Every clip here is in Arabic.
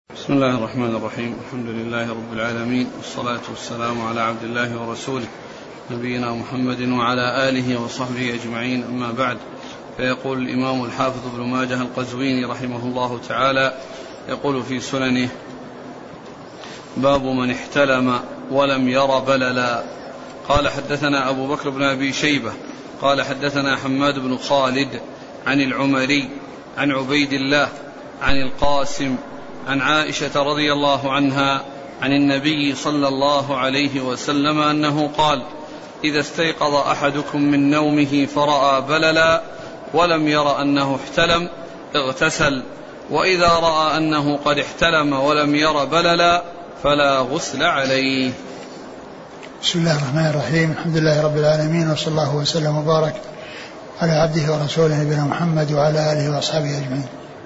بسم الله الرحمن الرحيم. الحمد لله رب العالمين، والصلاة والسلام على عبد الله ورسوله نبينا محمد وعلى آله وصحبه أجمعين، أما بعد. فيقول الإمام الحافظ ابن ماجه القزويني رحمه الله تعالى يقول في سننه: باب من احتلم ولم ير بللا. قال: حدثنا أبو بكر بن أبي شيبة قال: حدثنا حماد بن خالد عن العمري عن عبيد الله عن القاسم عن عائشة رضي الله عنها عن النبي صلى الله عليه وسلم أنه قال: إذا استيقظ أحدكم من نومه فرأى بللا ولم ير أنه احتلم اغتسل، وإذا رأى أنه قد احتلم ولم ير بللا فلا غسل عليه. بسم الله الرحمن الرحيم. الحمد لله رب العالمين، وصلى الله وسلم وبارك على عبده ورسوله نبينا محمد وعلى آله وأصحابه أجمعين.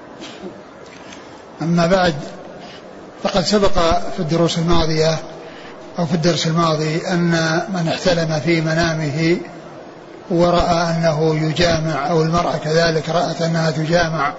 أما بعد، فقد سبق في الدروس الماضية أو في الدرس الماضي أن من احتلم في منامه ورأى أنه يجامع أو المرأة كذلك رأت أنها تجامع،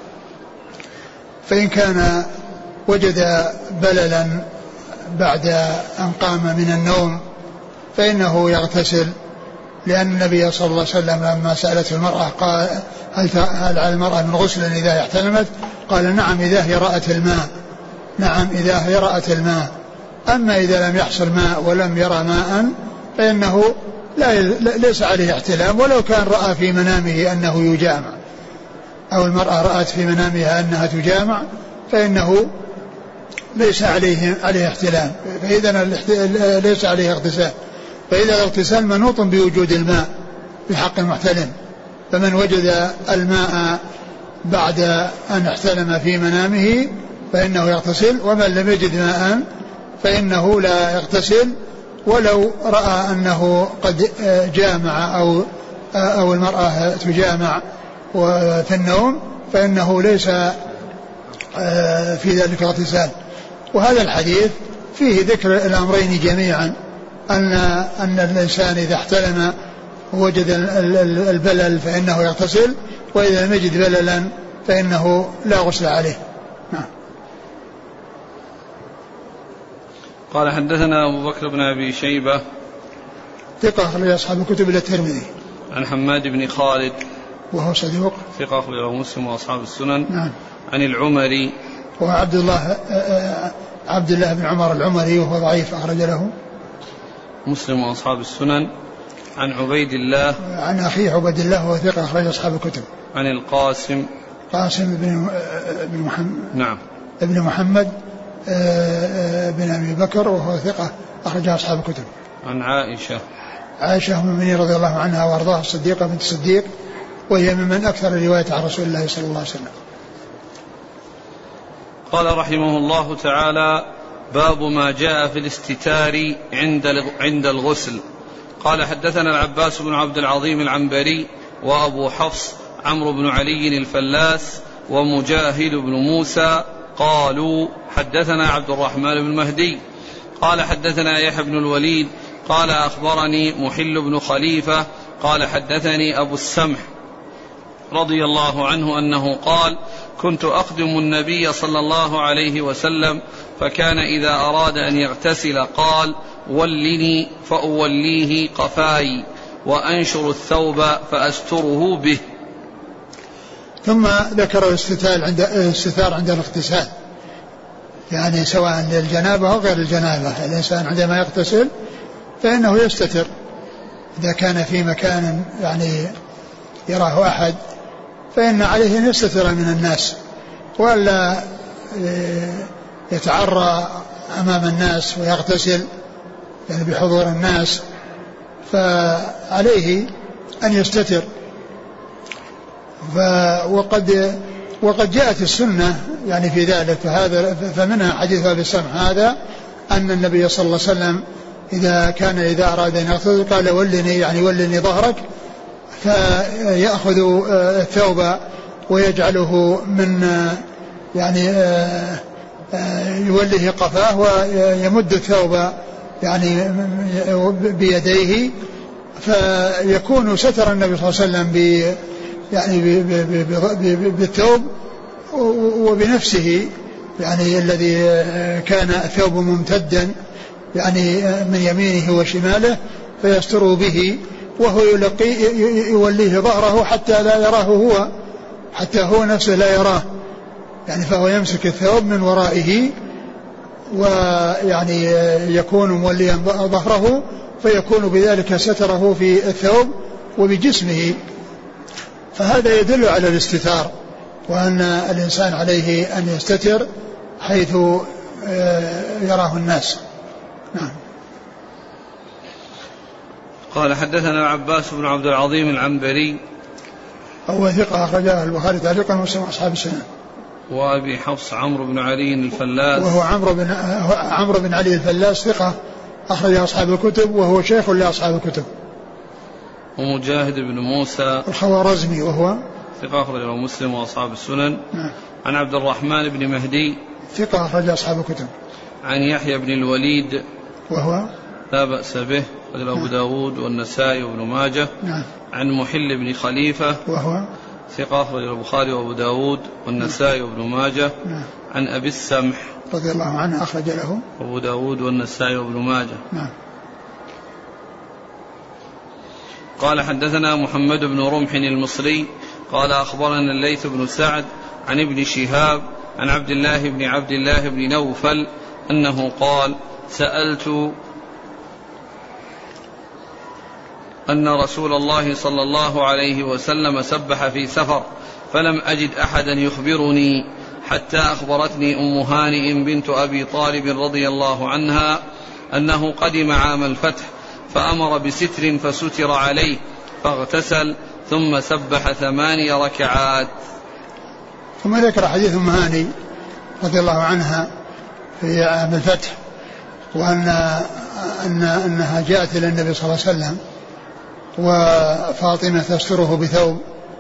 فإن كان وجد بللا بعد أن قام من النوم فإنه يغتسل، لأن النبي صلى الله عليه وسلم لما سألته المرأة قال: هل على المرأة من غسل إذا احتلمت؟ قال: نعم إذا هي رأت الماء. نعم إذا هي رأت الماء. أما إذا لم يحصل ماء ولم يرى ماء فإنه ليس عليه احتلام، ولو كان رأى في منامه أنه يجامع أو المرأة رأت في منامها أنها تجامع فإنه ليس عليه احتلام، فإذا ليس عليه اغتسال. فإذا الاغتسال منوط بوجود الماء بحق المحتلم، فمن وجد الماء بعد أن احتلم في منامه فإنه يغتسل، ومن لم يجد ماء فإنه لا يغتسل، ولو رأى أنه قد جامع أو المرأة تجامع في النوم فإنه ليس في ذلك اغتسال. وهذا الحديث فيه ذكر الأمرين جميعا، أن الإنسان إذا احتلم ووجد البلل فإنه يغتسل، وإذا لم يجد بللا فإنه لا غسل عليه. قال: حدثنا أبو بكر بن أبي شيبة ثقة أخرج أصحاب الكتب إلا الترمذي. عن حماد بن خالد وهو صدوق ثقة أخرجه مسلم وأصحاب السنن. نعم. عن العمري وهو عبد الله بن عمر العمري، وهو ضعيف أخرج له مسلم وأصحاب السنن. عن عبيد الله عن أخيه عبيد الله وهو ثقة أخرج أصحاب الكتب. عن القاسم بن محمد. نعم. ابن محمد بن أبي بكر، وهو ثقة أخرج أصحاب الكتب. عن عائشة أم المؤمنين رضي الله عنها وأرضاها، الصديقة بنت الصديق، وهي ممن أكثر الرواية عن رسول الله صلى الله عليه وسلم. قال رحمه الله تعالى: باب ما جاء في الاستتار عند الغسل. قال: حدثنا العباس بن عبد العظيم العنبري وأبو حفص عمرو بن علي الفلاس ومجاهد بن موسى قالوا: حدثنا عبد الرحمن بن مهدي قال: حدثنا يحيى بن الوليد قال: أخبرني محل بن خليفة قال: حدثني أبو السمح رضي الله عنه أنه قال: كنت أخدم النبي صلى الله عليه وسلم، فكان إذا أراد أن يغتسل قال: ولني فأوليه قفاي وأنشر الثوب فأستره به. ثم ذكر الاستتار عند الاغتسال، يعني سواء للجنابة أو غير الجنابة. الإنسان عندما يغتسل فإنه يستتر، إذا كان في مكان يعني يراه أحد فإن عليه أن يستتر من الناس، ولا يتعرى أمام الناس ويغتسل يعني بحضور الناس، فعليه أن يستتر. وقد جاءت السنة يعني في ذلك، فمنها حديث أبي السمح هذا، أن النبي صلى الله عليه وسلم إذا أراد أن يغتسل قال: ولني، يعني ولني ظهرك، فيأخذ الثوب ويجعله من يعني يوله قفاه ويمد الثوب يعني بيديه، فيكون ستر النبي صلى الله عليه وسلم بالثوب وبنفسه يعني الذي كان الثوب ممتدا يعني من يمينه وشماله فيستر به، وهو يوليه ظهره حتى لا يراه هو، حتى هو نفسه لا يراه، يعني فهو يمسك الثوب من ورائه ويعني يكون موليا ظهره، فيكون بذلك ستره في الثوب وبجسمه. فهذا يدل على الاستتار، وأن الإنسان عليه أن يستتر حيث يراه الناس. نعم. قال حدثنا عباس بن عبد العظيم العنبري هو ثقة أخرجه البخاري تعليقا ومسلم أصحاب السنن. وأبي حفص عمرو بن علي الفلاس وهو عمرو بن علي الفلاس ثقة أخرج أصحاب الكتب وهو شيخ لأصحاب الكتب. ومجاهد بن موسى الخوارزمي وهو ثقة أخرجه مسلم وأصحاب السنن. نعم. عن عبد الرحمن بن مهدي ثقة أخرج أصحاب الكتب. عن يحيى بن الوليد وهو لا بأس به أخرجه أبو داود والنسائي وابن ماجه. نعم. عن محل بن خليفة وهو ثقة أخرجه البخاري وأبو داود والنسائي وابن ماجه. نعم. عن أبي السمح رضي الله عنه أخرج له أبو داود والنسائي وابن ماجه. نعم. قال حدثنا محمد بن رمح المصري قال أخبرنا الليث بن سعد عن ابن شهاب عن عبد الله بن نوفل أنه قال سألت أن رسول الله صلى الله عليه وسلم سبح في سفر فلم أجد أحدا يخبرني حتى أخبرتني أم هانئ بنت أبي طالب رضي الله عنها أنه قدم عام الفتح فأمر بستر فستر عليه فاغتسل ثم سبح 8 ركعات. ثم ذكر حديث أم هانئ رضي الله عنها في عام الفتح، وأنها جاءت إلى النبي صلى الله عليه وسلم وفاطمة تستره بثوب،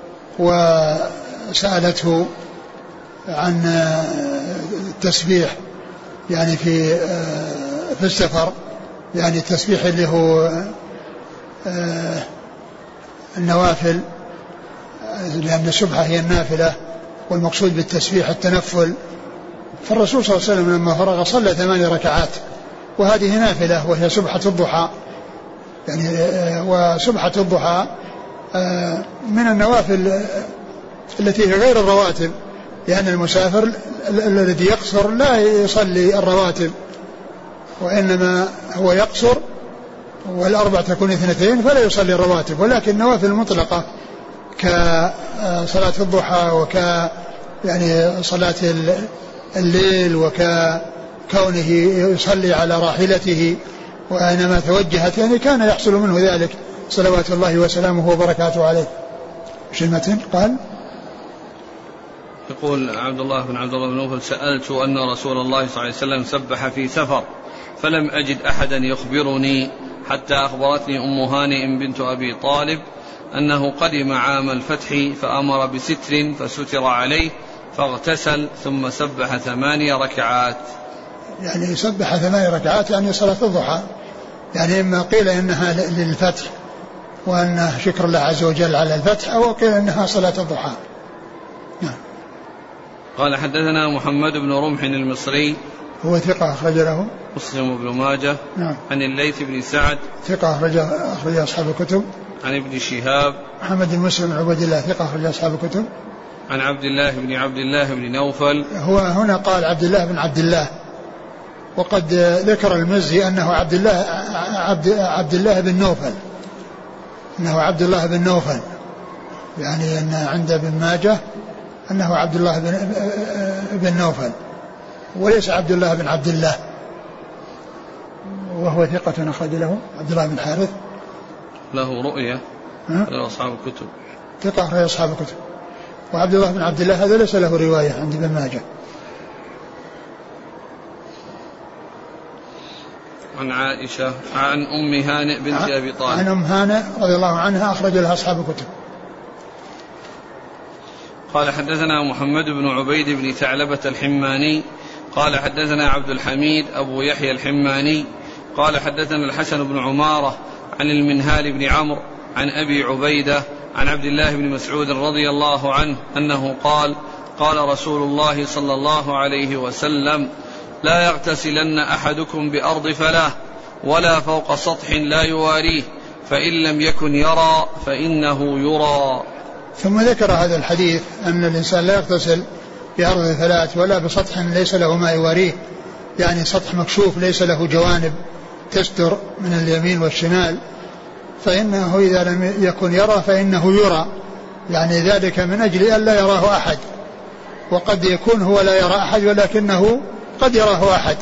وسألته عن التسبيح يعني في السفر، يعني التسبيح اللي هو النوافل، لأن السبحة هي النافلة والمقصود بالتسبيح التنفل. فالرسول صلى الله عليه وسلم لما فرغ صلى 8 ركعات، وهذه نافلة وهي سبحة الضحى، يعني وسبحة الضحى من النوافل التي هي غير الرواتب، لأن المسافر الذي يقصر لا يصلي الرواتب، وإنما هو يقصر والأربع تكون 2 فلا يصلي الرواتب، ولكن النوافل المطلقة كصلاة الضحى يعني صلاة الليل وكونه يصلي على راحلته وأينما توجهت، يعني كان يحصل منه ذلك صلوات الله وسلامه وبركاته عليه. مش المتن قال يقول عبد الله بن نوفل سألت أن رسول الله صلى الله عليه وسلم سبح في سفر فلم أجد أحدا يخبرني حتى أخبرتني أم هانئ بنت أبي طالب أنه قدم عام الفتح فأمر بستر فستر عليه فاغتسل ثم سبح 8 ركعات. يعني سبح 8 ركعات يعني صلاة الضحى، يعني إما قيل إنها للفتح وأن شكر الله عز وجل على الفتح، أو قيل إنها صلاة الضحى. نعم. قال حدثنا محمد بن رمح المصري هو ثقة أخرج له مسلم بن ماجه. نعم. عن الليث بن سعد ثقة أخرج أصحاب الكتب. عن ابن شهاب محمد بن مسلم بن عبد الله ثقة أخرج أصحاب الكتب. عن عبد الله بن نوفل. هو هنا قال عبد الله بن عبد الله، وقد ذكر المزي أنه عبد الله بن نوفل، أنه عبد الله بن نوفل، يعني أن عند ابن ماجه أنه عبد الله بن نوفل وليس عبد الله بن عبد الله، وهو ثقة أخرج له عبد الله بن حارث له رؤية لأصحاب الكتب، ثقة أخرج أصحاب الكتب. وعبد الله بن عبد الله هذا ليس له رواية عند ابن ماجه. عن عائشة عن أم هانئ بنت أبي طالب عن أم هانئ رضي الله عنها أخرج لها أصحاب الكتب. قال حدثنا محمد بن عبيد بن ثعلبة الحماني قال حدثنا عبد الحميد أبو يحيى الحماني قال حدثنا الحسن بن عمارة عن المنهال بن عمرو عن أبي عبيدة عن عبد الله بن مسعود رضي الله عنه أنه قال قال رسول الله صلى الله عليه وسلم: لا يغتسلن أحدكم بأرض فلاة ولا فوق سطح لا يواريه، فإن لم يكن يرى فإنه يرى. ثم ذكر هذا الحديث أن الإنسان لا يغتسل بأرض فلاة ولا بسطح ليس له ما يواريه، يعني سطح مكشوف ليس له جوانب تستر من اليمين والشمال، فإنه إذا لم يكن يرى فإنه يرى، يعني ذلك من أجل أن لا يراه أحد، وقد يكون هو لا يرى أحد ولكنه قد يراه أحد،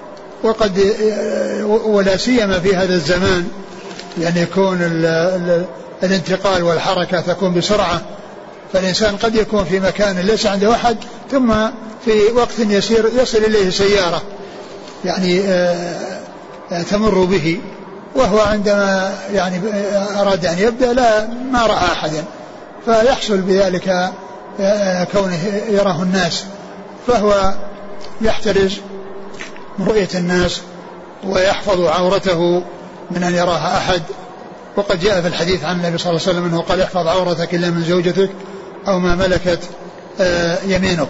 ولا سيما في هذا الزمان، يعني يكون الانتقال والحركة تكون بسرعة، فالإنسان قد يكون في مكان ليس عنده أحد ثم في وقت يسير يصل إليه سيارة يعني تمر به، وهو عندما يعني أراد أن يبدأ ما رأى أحدا، فيحصل بذلك كونه يراه الناس، فهو يحترز من رؤية الناس ويحفظ عورته من أن يراها أحد. وقد جاء في الحديث عن النبي صلى الله عليه وسلم أنه قال: احفظ عورتك إلا من زوجتك أو ما ملكت يمينك.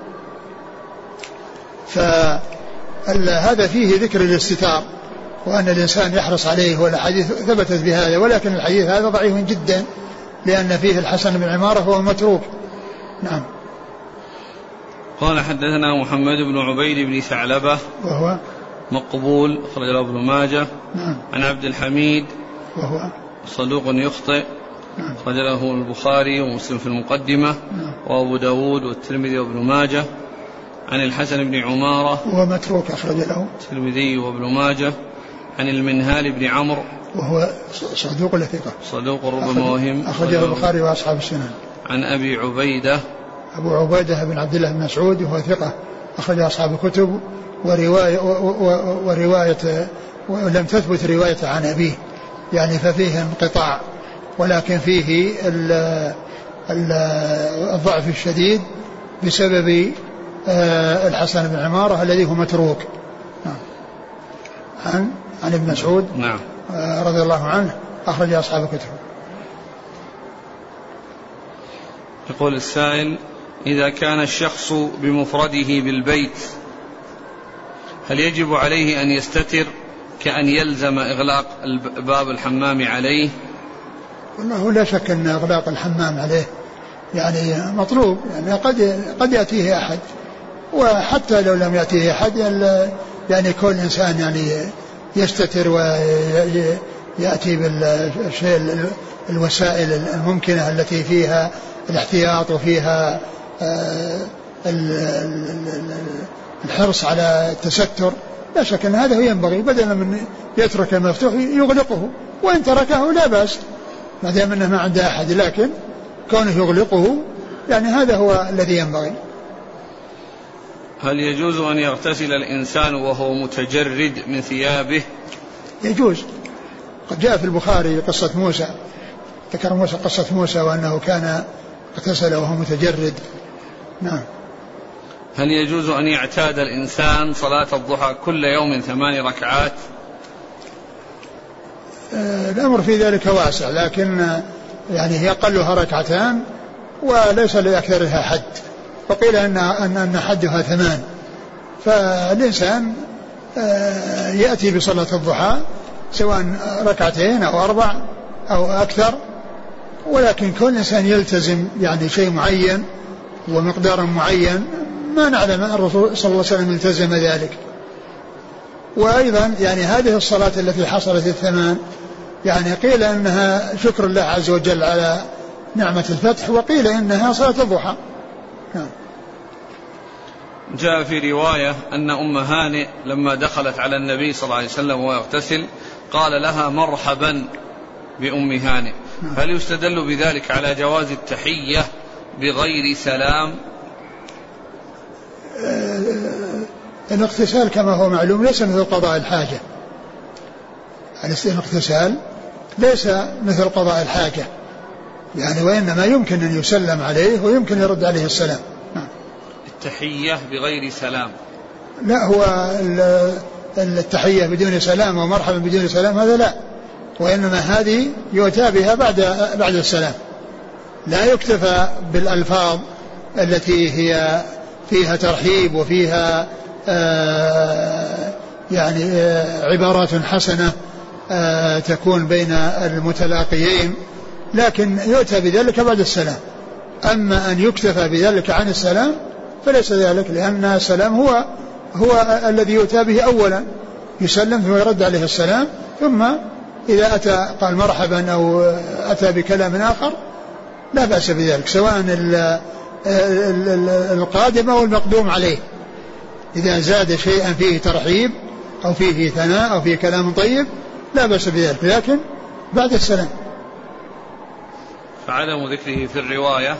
فهذا فيه ذكر الاستتار وأن الإنسان يحرص عليه، والحديث ثبتت بهذا، ولكن الحديث هذا ضعيف جدا لأن فيه الحسن بن عمارة وهو متروك. نعم. قال: حدثنا محمد بن عبيد بن ثعلبة وهو مقبول أخرج له ابن ماجه. نعم. عن عبد الحميد وهو صدوق يخطئ. نعم. أخرج له البخاري ومسلم في المقدمة. نعم. وأبو داود والترمذي وابن ماجه. عن الحسن بن عمارة وهو متروك أخرج له الترمذي وابن ماجه. عن المنهال بن عمرو وهو صدوق ثقة صدوق ربما وهم أخرجه البخاري وأصحاب السنن. عن أبي عبيدة أبو عبيدة بن عبد الله بن مسعود وهو ثقة أخرج أصحاب الكتب، ورواية ولم تثبت رواية عن أبيه، يعني ففيه انقطاع، ولكن فيه الضعف الشديد بسبب الحسن بن عمارة الذي هو متروك. عن ابن مسعود نعم رضي الله عنه أخرج أصحاب الكتب. يقول السائل: إذا كان الشخص بمفرده بالبيت هل يجب عليه أن يستتر كأن يلزم إغلاق باب الحمام عليه؟ والله لا شك أن إغلاق الحمام عليه يعني مطلوب، يعني قد يأتيه أحد، وحتى لو لم يأتيه أحد يعني كل إنسان يعني يستتر ويأتي بالشيء الوسائل الممكنة التي فيها الاحتياط وفيها الحرص على التستر. لا شك أن هذا ينبغي، بدلا من يترك مفتوح يغلقه، وإن تركه لا بأس ما دام أنه ما عنده أحد، لكن كونه يغلقه يعني هذا هو الذي ينبغي. هل يجوز أن يغتسل الإنسان وهو متجرد من ثيابه؟ يجوز. قد جاء في البخاري قصة موسى، ذكر موسى قصة موسى وأنه كان اغتسل وهو متجرد. نعم. هل يجوز أن يعتاد الإنسان صلاة الضحى كل يوم 8 ركعات؟ الأمر في ذلك واسع، لكن يعني هي أقلها 2 ركعات وليس لأكثرها حد، وقيل أن حدها 8، فالإنسان يأتي بصلاة الضحى سواء 2 أو 4 أو أكثر، ولكن كل إنسان يلتزم يعني شيء معين ومقدار معين، ما نعلم أن الرسول صلى الله عليه وسلم التزم ذلك. وأيضا يعني هذه الصلاة التي حصلت 8 يعني قيل أنها شكر الله عز وجل على نعمة الفتح، وقيل إنها صلاة الضحى. جاء في رواية أن أم هانئ لما دخلت على النبي صلى الله عليه وسلم وهو يغتسل قال لها: مرحبا بأم هانئ. هل يستدل بذلك على جواز التحية بغير سلام؟ الاغتسال كما هو معلوم ليس مثل قضاء الحاجة، الاغتسال ليس مثل قضاء الحاجة يعني، وإنما يمكن أن يسلم عليه ويمكن يرد عليه السلام. التحية بغير سلام لا، هو التحية بدون سلام ومرحبا بدون سلام هذا لا، وإنما هذه يؤتى بها بعد السلام، لا يكتفى بالألفاظ التي هي فيها ترحيب وفيها يعني عبارات حسنة تكون بين المتلاقيين، لكن يؤتى بذلك بعد السلام. أما أن يكتفى بذلك عن السلام فليس ذلك، لأن السلام هو الذي يؤتى به أولا، يسلم ثم يرد عليه السلام، ثم إذا أتى قال مرحبا أو أتى بكلام آخر لا بأس بذلك، سواء القادم أو المقدوم عليه، إذا زاد شيئا فيه ترحيب أو فيه ثناء أو فيه كلام طيب لا بأس بذلك، لكن بعد السلام. فعدم ذكره في الرواية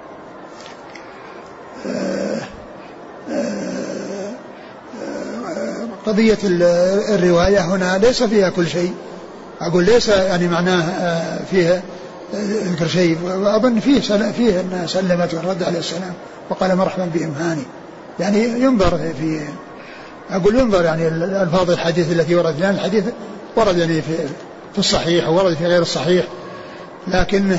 قضية الرواية هنا ليس فيها كل شيء، أقول ليس يعني معناه فيها ذكر شيء، وأظن فيه أن سلمت ورد عليه السلام وقال مرحبا بإمهاني، يعني ينظر في، أقول ينظر يعني الألفاظ الحديث التي ورد، لأن الحديث ورد يعني في الصحيح وورد في غير الصحيح، لكن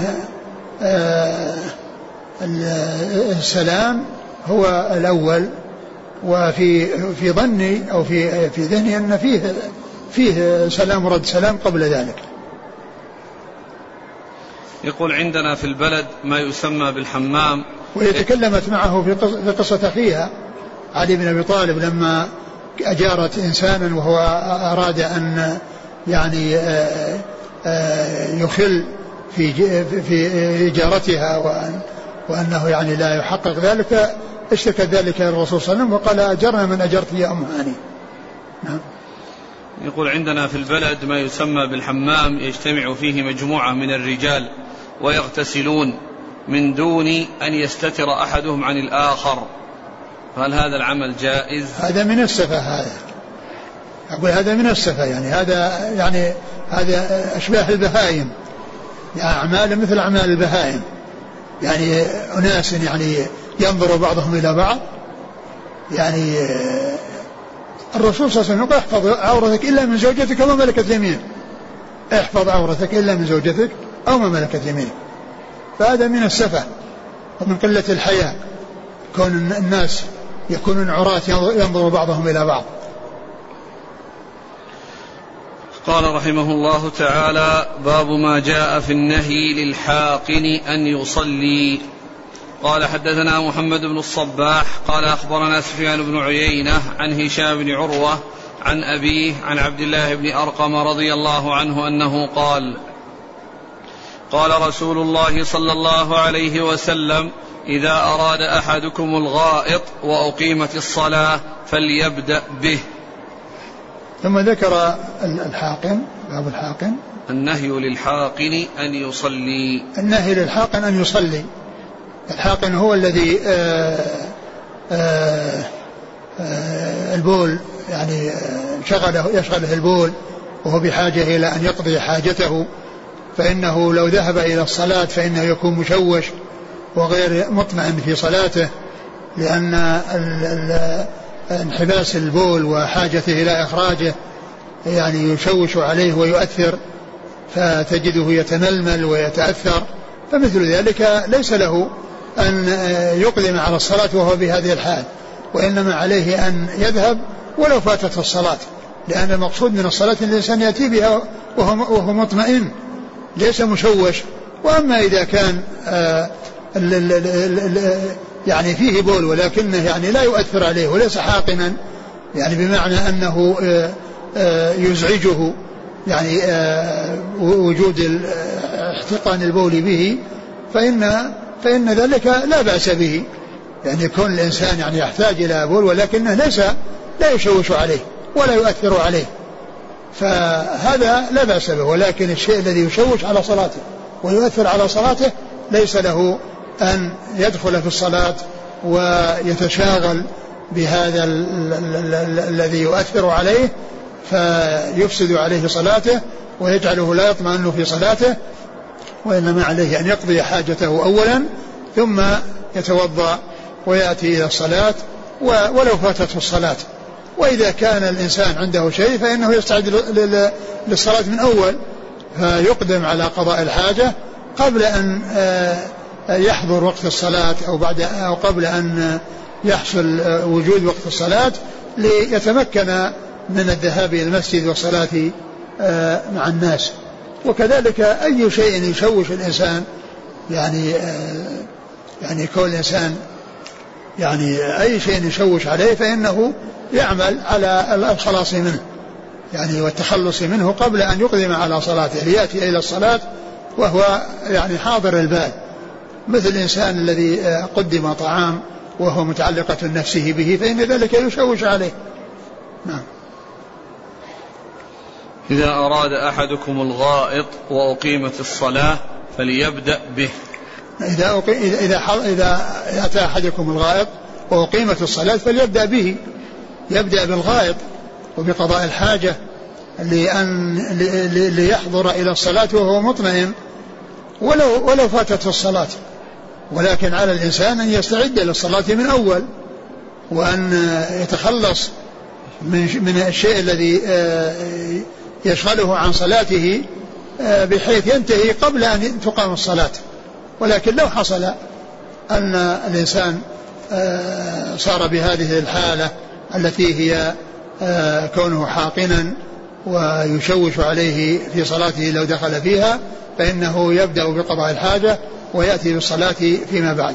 السلام هو الأول، وفي ظني أو في ذهني أن فيه سلام ورد سلام قبل ذلك. يقول عندنا في البلد ما يسمى بالحمام، وهي تكلمت معه في قصة أخيها علي بن أبي طالب لما أجارت إنسانا وهو أراد أن يعني يخل في إجارتها وأنه يعني لا يحقق ذلك، اشتكى ذلك الرسول صلى الله عليه وسلم وقال أجرنا من أجرت يا أم هاني. نعم. يقول عندنا في البلد ما يسمى بالحمام يجتمع فيه مجموعة من الرجال ويغتسلون من دون أن يستتر أحدهم عن الآخر، فهل هذا العمل جائز؟ هذا من السفة، هذا أقول هذا من السفة، يعني هذا أشباه البهائم، يعني أعمال مثل أعمال البهائم، يعني أناس يعني ينظر بعضهم إلى بعض، يعني الرسول صلى الله عليه وسلم قال احفظ عورتك إلا من زوجتك وما ملكت يمينك، احفظ عورتك إلا من زوجتك أو ما ملكت يمينك، فهذا من السفة ومن قلة الحياء، كون الناس يكونون عراة ينظر بعضهم إلى بعض. قال رحمه الله تعالى: باب ما جاء في النهي للحاقن أن يصلي. قال حدثنا محمد بن الصباح قال أخبرنا سفيان بن عيينة عن هشام بن عروة عن أبيه عن عبد الله بن أرقم رضي الله عنه أنه قال: قال رسول الله صلى الله عليه وسلم: إذا أراد أحدكم الغائط وأقيمت الصلاة فليبدأ به. ثم ذكر الحاقن، باب الحاقن، النهي للحاقن أن يصلي. النهي للحاقن أن يصلي. الحاقن هو الذي البول، يعني يشغله البول وهو بحاجة إلى أن يقضي حاجته، فإنه لو ذهب إلى الصلاة فإنه يكون مشوش وغير مطمئن في صلاته، لأن انحباس البول وحاجته إلى إخراجه يعني يشوش عليه ويؤثر، فتجده يتململ ويتأثر، فمثل ذلك ليس له أن يقدم على الصلاة وهو بهذه الحال، وإنما عليه أن يذهب ولو فاتت الصلاة، لأن المقصود من الصلاة أن الإنسان يأتي بها وهو مطمئن ليس مشوش. وأما إذا كان يعني فيه بول ولكنه يعني لا يؤثر عليه وليس حاقنا، يعني بمعنى أنه يزعجه يعني وجود احتقان البول به، فإن ذلك لا بأس به، يعني يكون الإنسان يعني يحتاج إلى بول ولكنه لا يشوش عليه ولا يؤثر عليه، فهذا لا بأس به. ولكن الشيء الذي يشوش على صلاته ويؤثر على صلاته ليس له أن يدخل في الصلاة ويتشاغل بهذا الذي يؤثر عليه فيفسد عليه صلاته ويجعله لا يطمئن في صلاته، وإنما عليه أن يقضي حاجته أولا ثم يتوضأ ويأتي إلى الصلاة ولو فاتته الصلاة. وإذا كان الإنسان عنده شيء فإنه يستعد للصلاة من أول، فيقدم على قضاء الحاجة قبل أن يحضر وقت الصلاة أو قبل أن يحصل وجود وقت الصلاة ليتمكن من الذهاب إلى المسجد والصلاة مع الناس. وكذلك أي شيء يشوش الإنسان يعني كل إنسان يعني أي شيء يشوش عليه فإنه يعمل على الخلاص منه يعني والتخلص منه قبل أن يقدم على صلاته ليأتي إلى الصلاة وهو يعني حاضر البال، مثل الإنسان الذي قدم طعام وهو متعلقة نفسه به فإن ذلك يشوش عليه. نعم. إذا أراد أحدكم الغائط وأقيمت الصلاة فليبدأ به. إذا أتى أحدكم الغائط وأقيمت الصلاة فليبدأ به، يبدأ بالغائط وبقضاء الحاجة ليحضر إلى الصلاة وهو مطمئن ولو فاتت الصلاة، ولكن على الإنسان أن يستعد للصلاة من أول وأن يتخلص من الشيء الذي يشغله عن صلاته بحيث ينتهي قبل أن تقام الصلاة. ولكن لو حصل أن الإنسان صار بهذه الحالة التي هي كونه حاقنا ويشوش عليه في صلاته لو دخل فيها فإنه يبدأ بقضاء الحاجة ويأتي بالصلاة فيما بعد.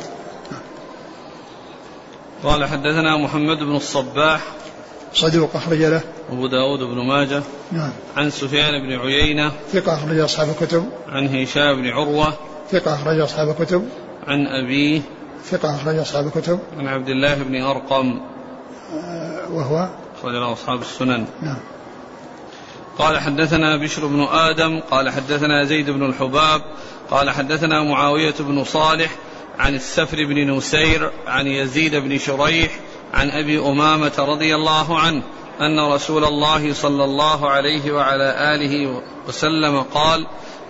قال حدثنا محمد بن الصباح صدوق أخرج له أبو داود بن ماجه. نعم. عن سفيان بن عيينة ثقة أخرج أصحاب الكتب. عن هشام بن عروة ثقة أخرج أصحاب الكتب. عن أبيه ثقة أخرج أصحاب الكتب. عن عبد الله بن أرقم وهو أخرج له أصحاب السنن. نعم. قال حدثنا بشر بن آدم قال حدثنا زيد بن الحباب قال حدثنا معاوية بن صالح عن السفر بن نسير عن يزيد بن شريح عن أبي أمامة رضي الله عنه أن رسول الله صلى الله عليه وعلى آله وسلم قال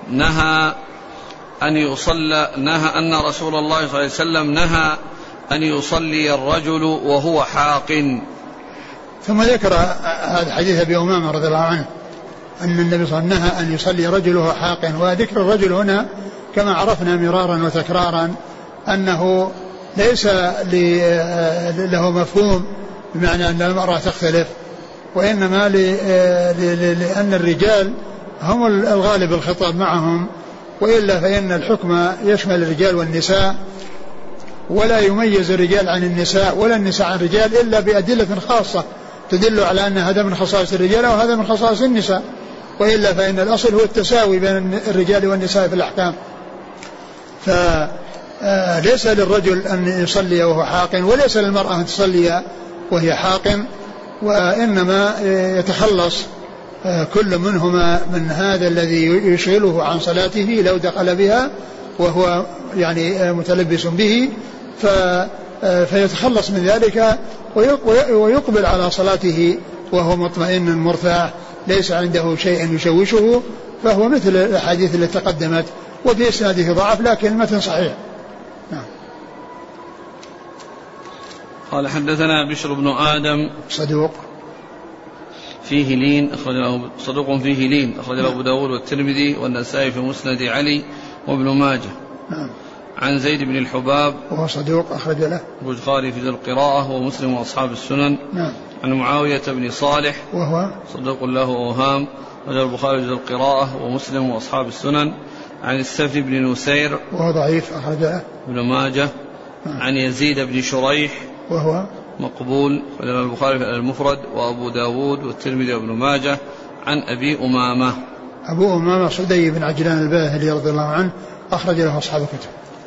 أن رسول الله صلى الله عليه وسلم نهى أن يصلي الرجل وهو حاق. ثم ذكر هذا الحديث أبي أمامة رضي الله عنه أن النبي صلى الله عليه وسلم نهى أن يصلي رجل وهو حاق. وذكر الرجل هنا كما عرفنا مرارا وتكرارا أنه ليس له مفهوم بمعنى أن المرأة تختلف، وإنما لأن الرجال هم الغالب الخطاب معهم، وإلا فإن الحكم يشمل الرجال والنساء ولا يميز الرجال عن النساء ولا النساء عن الرجال إلا بأدلة خاصة تدل على أن هذا من خصائص الرجال وهذا من خصائص النساء، وإلا فإن الأصل هو التساوي بين الرجال والنساء في الأحكام. فليس للرجل أن يصلي وهو حاق وليس للمرأة أن تصلي وهي حاق، وإنما يتخلص كل منهما من هذا الذي يشغله عن صلاته لو دخل بها وهو يعني متلبس به، فيتخلص من ذلك ويقبل على صلاته وهو مطمئن مرتاح ليس عنده شيء يشوشه، فهو مثل الأحاديث التي تقدمت وفي إسناده ضعف لكن المتن صحيح. نعم. قال حدثنا بشر بن آدم صدوق فيه لين صدوق فيه لين أخرج له أبو داود والترمذي والنسائي في مسند علي وابن ماجه. نعم. عن زيد بن الحباب وهو صدوق أخرج له البخاري في ذي القراءة ومسلم وأصحاب السنن. نعم. عن معاوية بن صالح وهو صدوق له أوهام أخرج البخاري في ذي القراءة ومسلم وأصحاب السنن. عن السفر بن نسير وهو ضعيف أخرج له ابن ماجه. نعم. عن يزيد بن شريح وهو مقبول أخرج البخاري في المفرد وأبو داود والترمذي وابن ماجه. عن أبي أمامة أبو أمامة صدي بن عجلان الباهلي رضي الله عنه أخرج له أصحاب الكتب.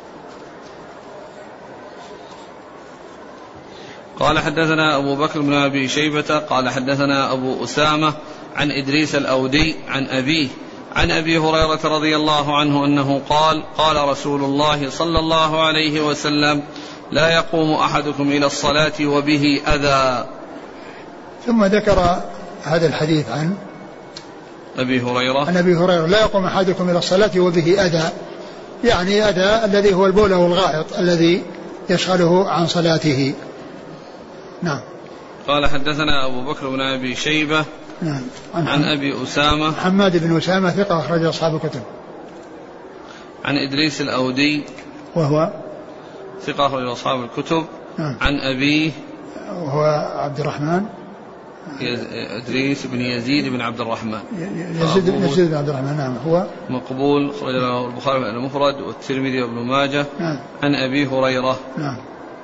قال حدثنا أبو بكر بن أبي شيبة قال حدثنا أبو أسامة عن إدريس الأودي عن أبيه عن أبي هريرة رضي الله عنه أنه قال قال رسول الله صلى الله عليه وسلم لا يقوم أحدكم إلى الصلاة وبه أذى. ثم ذكر هذا الحديث عن أبي هريرة عن أبي هريرة لا يقوم أحدكم إلى الصلاة وبه أذى، يعني أذى الذي هو البول والغائط الذي يشغله عن صلاته. نعم. قال حدثنا أبو بكر بن أبي شيبة نعم. عن أبي أسامة حماد بن أسامة ثقة أخرج أصحاب الكتب. عن إدريس الأودي وهو ثقة أخرجه أصحاب الكتب. عن أبيه وهو عبد الرحمن إدريس بن يزيد بن عبد الرحمن. يزيد بن عبد الرحمن. نعم. هو مقبول، أخرجه البخاري في المفرد والترمذي وابن ماجه. نعم. عن أبي هريرة. نعم.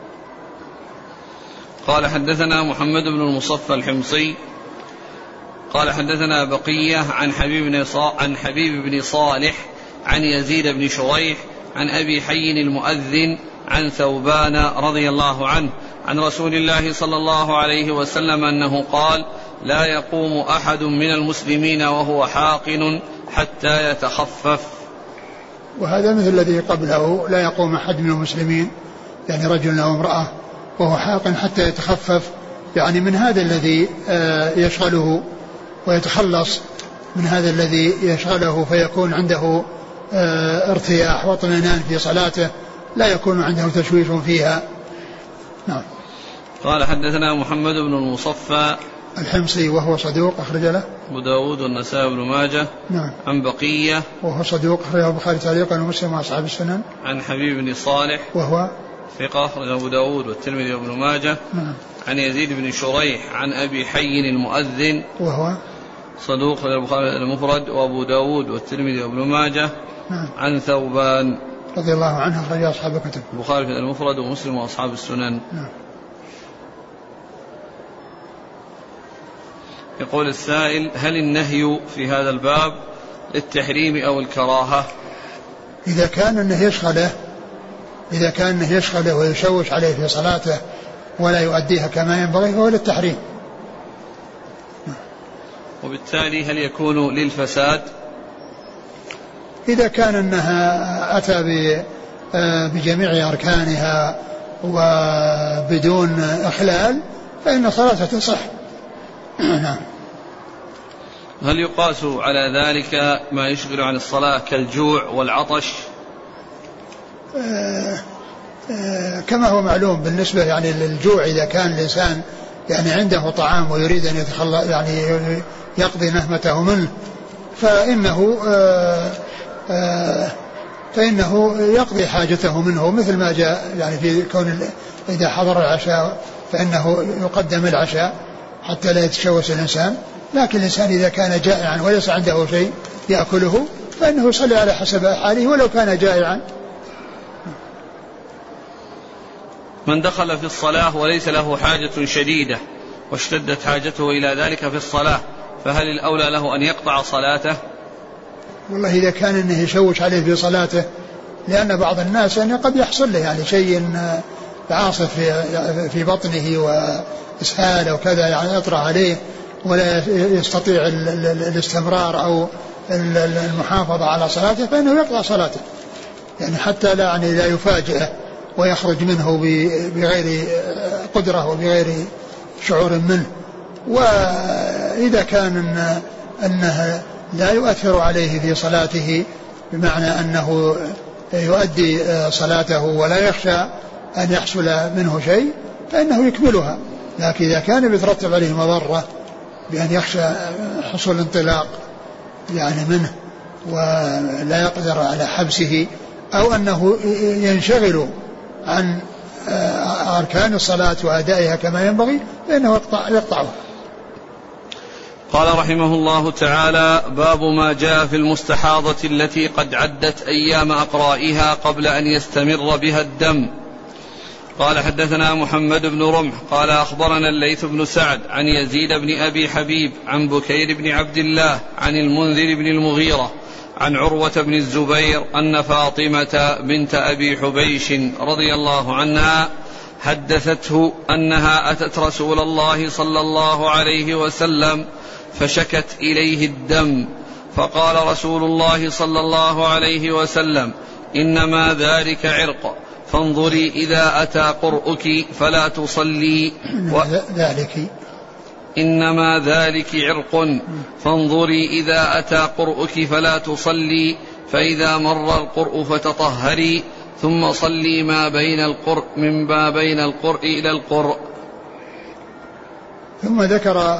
قال حدثنا محمد بن المصفى الحمصي قال حدثنا بقية عن حبيب بن صالح عن يزيد بن شريح عن أبي حي المؤذن عن ثوبان رضي الله عنه عن رسول الله صلى الله عليه وسلم أنه قال: لا يقوم أحد من المسلمين وهو حاقن حتى يتخفف. وهذا مثل الذي قبله: لا يقوم أحد من المسلمين، يعني رجل أو امرأة، وهو حاقن حتى يتخفف، يعني من هذا الذي يشغله، ويتخلص من هذا الذي يشغله، فيكون عنده ارتياح واطمئنان في صلاته، لا يكون عنده تشويش فيها. نعم. قال حدثنا محمد بن المصفى الحمصي وهو صدوق أخرج له أبو داود والنسائي بن ماجه. نعم. عن بقية وهو صدوق أخرجه البخاري تعليقا ومسلم وأصحاب السنن. عن حبيب بن صالح وهو ثقة أخرجه أبو داود والترمذي وابن ماجه. نعم. عن يزيد بن شريح عن أبي حي المؤذن وهو صدوق أخرجه البخاري المفرد وأبو داود والترمذي وابن ماجه. نعم. عن ثوبان رضي الله عنه أخرج أصحاب الكتب البخاري في المفرد ومسلم وأصحاب السنن. نعم. يقول السائل: هل النهي في هذا الباب للتحريم أو الكراهة؟ إذا كان أنه يشغله ويشوش عليه في صلاته ولا يؤديها كما ينبغي فهو للتحريم. وبالتالي هل يكون للفساد؟ إذا كان أنها أتى بجميع أركانها وبدون إخلال فإن صلاته تصح. نعم. هل يقاس على ذلك ما يشغل عن الصلاة كالجوع والعطش؟ كما هو معلوم بالنسبة يعني للجوع، إذا كان الإنسان يعني عنده طعام ويريد أن يعني يقضي نهمته منه فإنه يقضي حاجته منه، مثل ما جاء يعني في كون إذا حضر العشاء فإنه يقدم العشاء حتى لا يتشوش الإنسان. لكن الإنسان إذا كان جائعا وليس عنده شيء يأكله فإنه يصلي على حسب حاله ولو كان جائعا. من دخل في الصلاة وليس له حاجة شديدة واشتدت حاجته إلى ذلك في الصلاة، فهل الأولى له أن يقطع صلاته؟ والله إذا كان أنه يشوش عليه في صلاته، لأن بعض الناس يعني قد يحصل له يعني شيء عاصف في بطنه وإسهال أو كذا، يعني يطرأ عليه ولا يستطيع الاستمرار أو المحافظة على صلاته، فإنه يقطع صلاته يعني حتى لا يفاجئه ويخرج منه بغير قدرة وبغير شعور منه. وإذا كان أنه لا يؤثر عليه في صلاته بمعنى أنه يؤدي صلاته ولا يخشى أن يحصل منه شيء فإنه يكملها. لكن إذا كان يترتب عليه مضرة بأن يخشى حصول انطلاق يعني منه ولا يقدر على حبسه، أو أنه ينشغل عن أركان الصلاة وأدائها كما ينبغي فإنه يقطعها. قال رحمه الله تعالى: باب ما جاء في المستحاضة التي قد عدت أيام أقرائها قبل أن يستمر بها الدم. قال حدثنا محمد بن رمح قال أخبرنا الليث بن سعد عن يزيد بن أبي حبيب عن بكير بن عبد الله عن المنذر بن المغيرة عن عروة بن الزبير أن فاطمة بنت أبي حبيش رضي الله عنها حدثته أنها أتت رسول الله صلى الله عليه وسلم فشكت إليه الدم، فقال رسول الله صلى الله عليه وسلم: إنما ذلك عرق، فانظري إذا أتى قرؤك فلا تصلي إنما ذلك عرق، فانظري إذا أتى قرؤك فلا تصلي، فإذا مر القرء فتطهري، ثم صلي ما بين القرء إلى القرء. ثم ذكر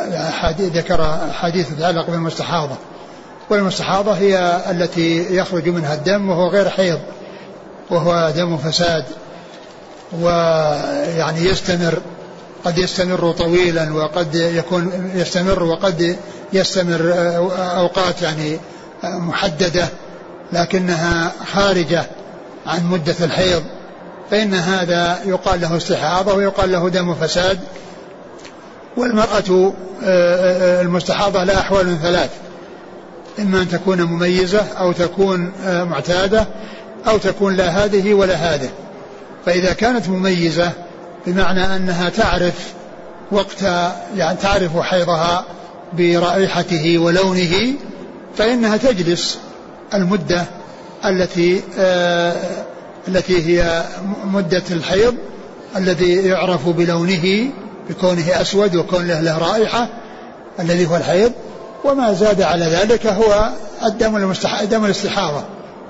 حديث يتعلق بالمستحاضة، والمستحاضة هي التي يخرج منها الدم وهو غير حيض، وهو دم فساد، ويعني قد يستمر طويلا، وقد يكون يستمر، وقد يستمر أوقات يعني محددة لكنها خارجة عن مدة الحيض، فإن هذا يقال له استحاضة ويقال له دم فساد. والمرأة المستحاضة لها أحوال ثلاث: إما أن تكون مميزة أو تكون معتادة أو تكون لا هذه ولا هذه. فإذا كانت مميزة بمعنى أنها تعرف وقت يعني تعرف حيضها برائحته ولونه، فإنها تجلس المدة التي هي مدة الحيض الذي يعرف بلونه بكونه أسود وكونه له رائحة الذي هو الحيض، وما زاد على ذلك هو دم الاستحاضة،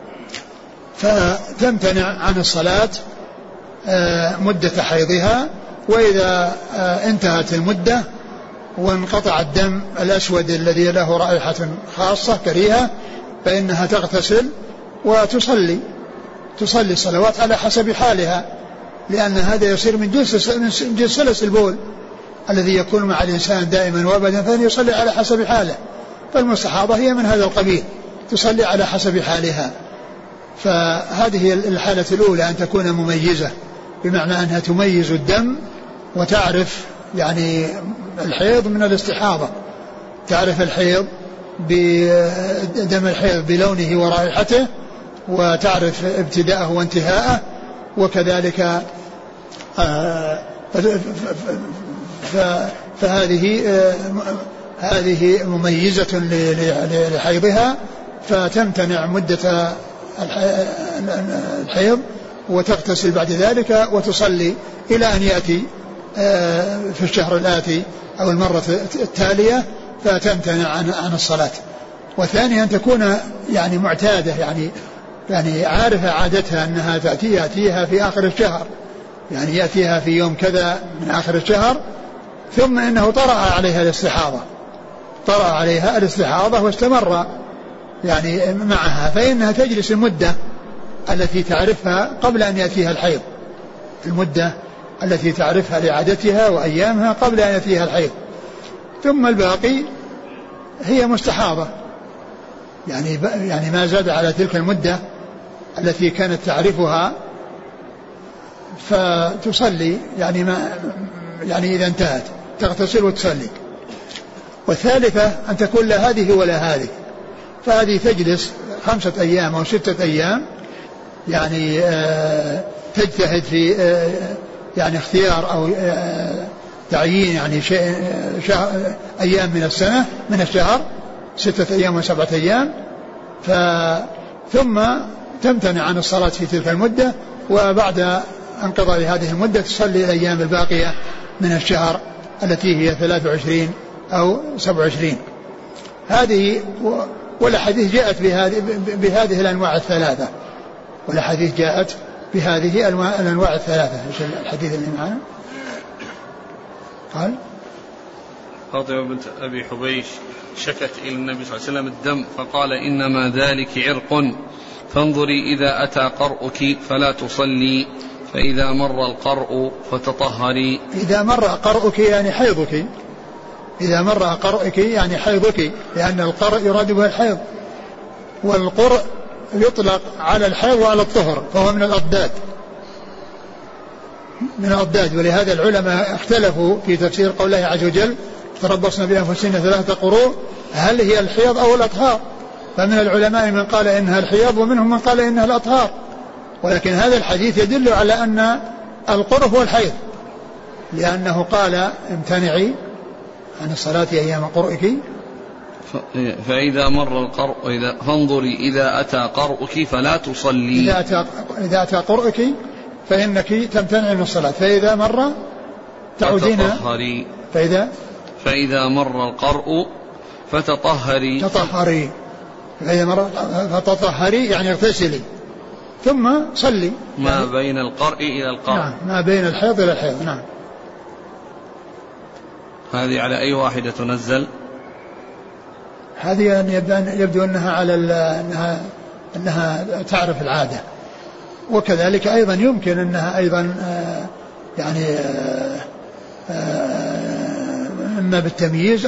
فتمتنع عن الصلاة مدة حيضها. وإذا انتهت المدة وانقطع الدم الأسود الذي له رائحة خاصة كريهة فإنها تغتسل وتصلي الصلوات على حسب حالها، لأن هذا يصير من جنس سلس البول الذي يكون مع الإنسان دائما وابدا، فإن يصلي على حسب حاله. فالمستحاضة هي من هذا القبيل، تصلي على حسب حالها. فهذه الحالة الأولى أن تكون مميزة، بمعنى أنها تميز الدم وتعرف يعني الحيض من الاستحاضة، تعرف الحيض بدم الحيض بلونه ورائحته، وتعرف ابتداءه وانتهاءه، وكذلك هذه مميزة لحيضها، فتمتنع مدة الحيض وتغتسل بعد ذلك وتصلي إلى أن يأتي في الشهر الآتي أو المرة التالية فتمتنع عن الصلاة. والثانية أن تكون يعني معتادة، يعني عارفة عادتها أنها يأتيها في آخر الشهر، يعني يأتيها في يوم كذا من آخر الشهر، ثم إنه طرأ عليها الاستحاضة واستمر يعني معها، فإنها تجلس المدة التي تعرفها قبل أن يأتيها الحيض، المدة التي تعرفها لعادتها وأيامها قبل أن يأتيها الحيض، ثم الباقي هي مستحاضة، يعني ما زاد على تلك المدة التي كانت تعرفها فتصلي، يعني إذا انتهت تغتسل وتصلي. والثالثة أن تكون لا هذه ولا هذه، فهذه تجلس 5 أيام أو 6 أيام، يعني تجتهد في يعني اختيار أو تعيين يعني أيام من السنة من الشهر، 6 أيام و7 أيام، ثم تمتنع عن الصلاة في تلك المدة، وبعد انقضاء هذه المدة تصلي الأيام الباقية من الشهر التي هي 23 أو 27. هذه والأحاديث جاءت بهذه الأنواع الثلاثة، والأحاديث جاءت بهذه الأنواع الثلاثة. ايش الحديث اللي معنا؟ قال فاطمة بنت أبي حبيش شكت إلى النبي صلى الله عليه وسلم الدم فقال إنما ذلك عرق، فانظري إذا أتى قرؤك فلا تصلي، فإذا مر القرء فتطهري. إذا مر قرؤك يعني حيضك، إذا مر قرؤك يعني حيضك، لأن القرء يراد به الحيض، والقرء يطلق على الحيض وعلى الطهر، فهو من الأضداد. ولهذا العلماء اختلفوا في تفسير قول الله عز وجل تربصنا بأنفسنا 3 قروء، هل هي الحيض أو الأطهار؟ فمن العلماء من قال إنها الحيض ومنهم من قال إنها الأطهار، ولكن هذا الحديث يدل على أن القرء هو الحيض، لأنه قال امتنعي عن الصلاة أيام قرئك. فإذا مر القرء فانظري إذا أتى قرؤك فلا تصلي. إذا أتى قرؤك فإنك تمتنع من الصلاة، فإذا مر تعودين فتطهري. فإذا مر القرء فتطهري. فإذا مر فتطهري يعني اغتسلي ثم صلي. ما بين القرء إلى القرء. نعم، ما بين الحيض إلى الحيض. نعم. هذه على أي واحدة تنزل؟ هذه يبدو أنها على أنها تعرف العادة، وكذلك أيضا يمكن أنها أيضا يعني إما بالتمييز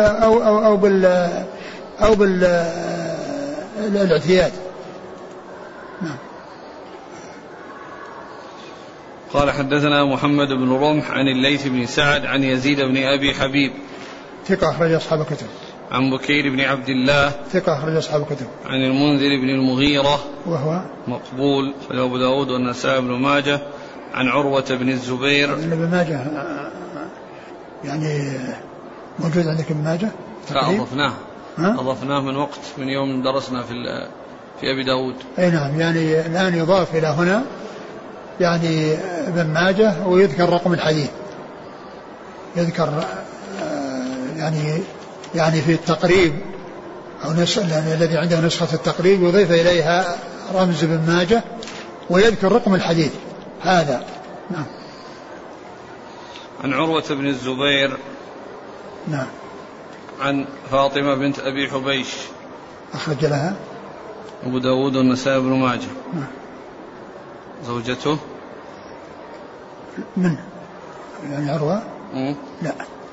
أو بالاعتياد. نعم. قال حدثنا محمد بن رمح عن الليث بن سعد عن يزيد بن أبي حبيب ثقة أخرج أصحاب الكتب. عن بكير بن عبد الله ثقة أخرج أصحاب الكتب. عن المنذر بن المغيرة وهو مقبول أبو داود والنسائي بن ماجه. عن عروة بن الزبير. ابن ماجه يعني موجود عندك ابن ماجه؟ أضفناه من وقت من يوم درسنا في أبي داود. أي نعم، يعني الآن يضاف إلى هنا يعني ابن ماجه ويذكر رقم الحديث، يذكر يعني في التقريب أو الذي عنده نسخة التقريب يضيف إليها رمز ابن ماجه ويذكر رقم الحديث هذا. نعم. عن عروة بن الزبير. نعم. عن فاطمة بنت أبي حبيش. أخرج لها أبو داود والنسائي بن ماجه. نعم. زوجته من يعني عروة؟ لا،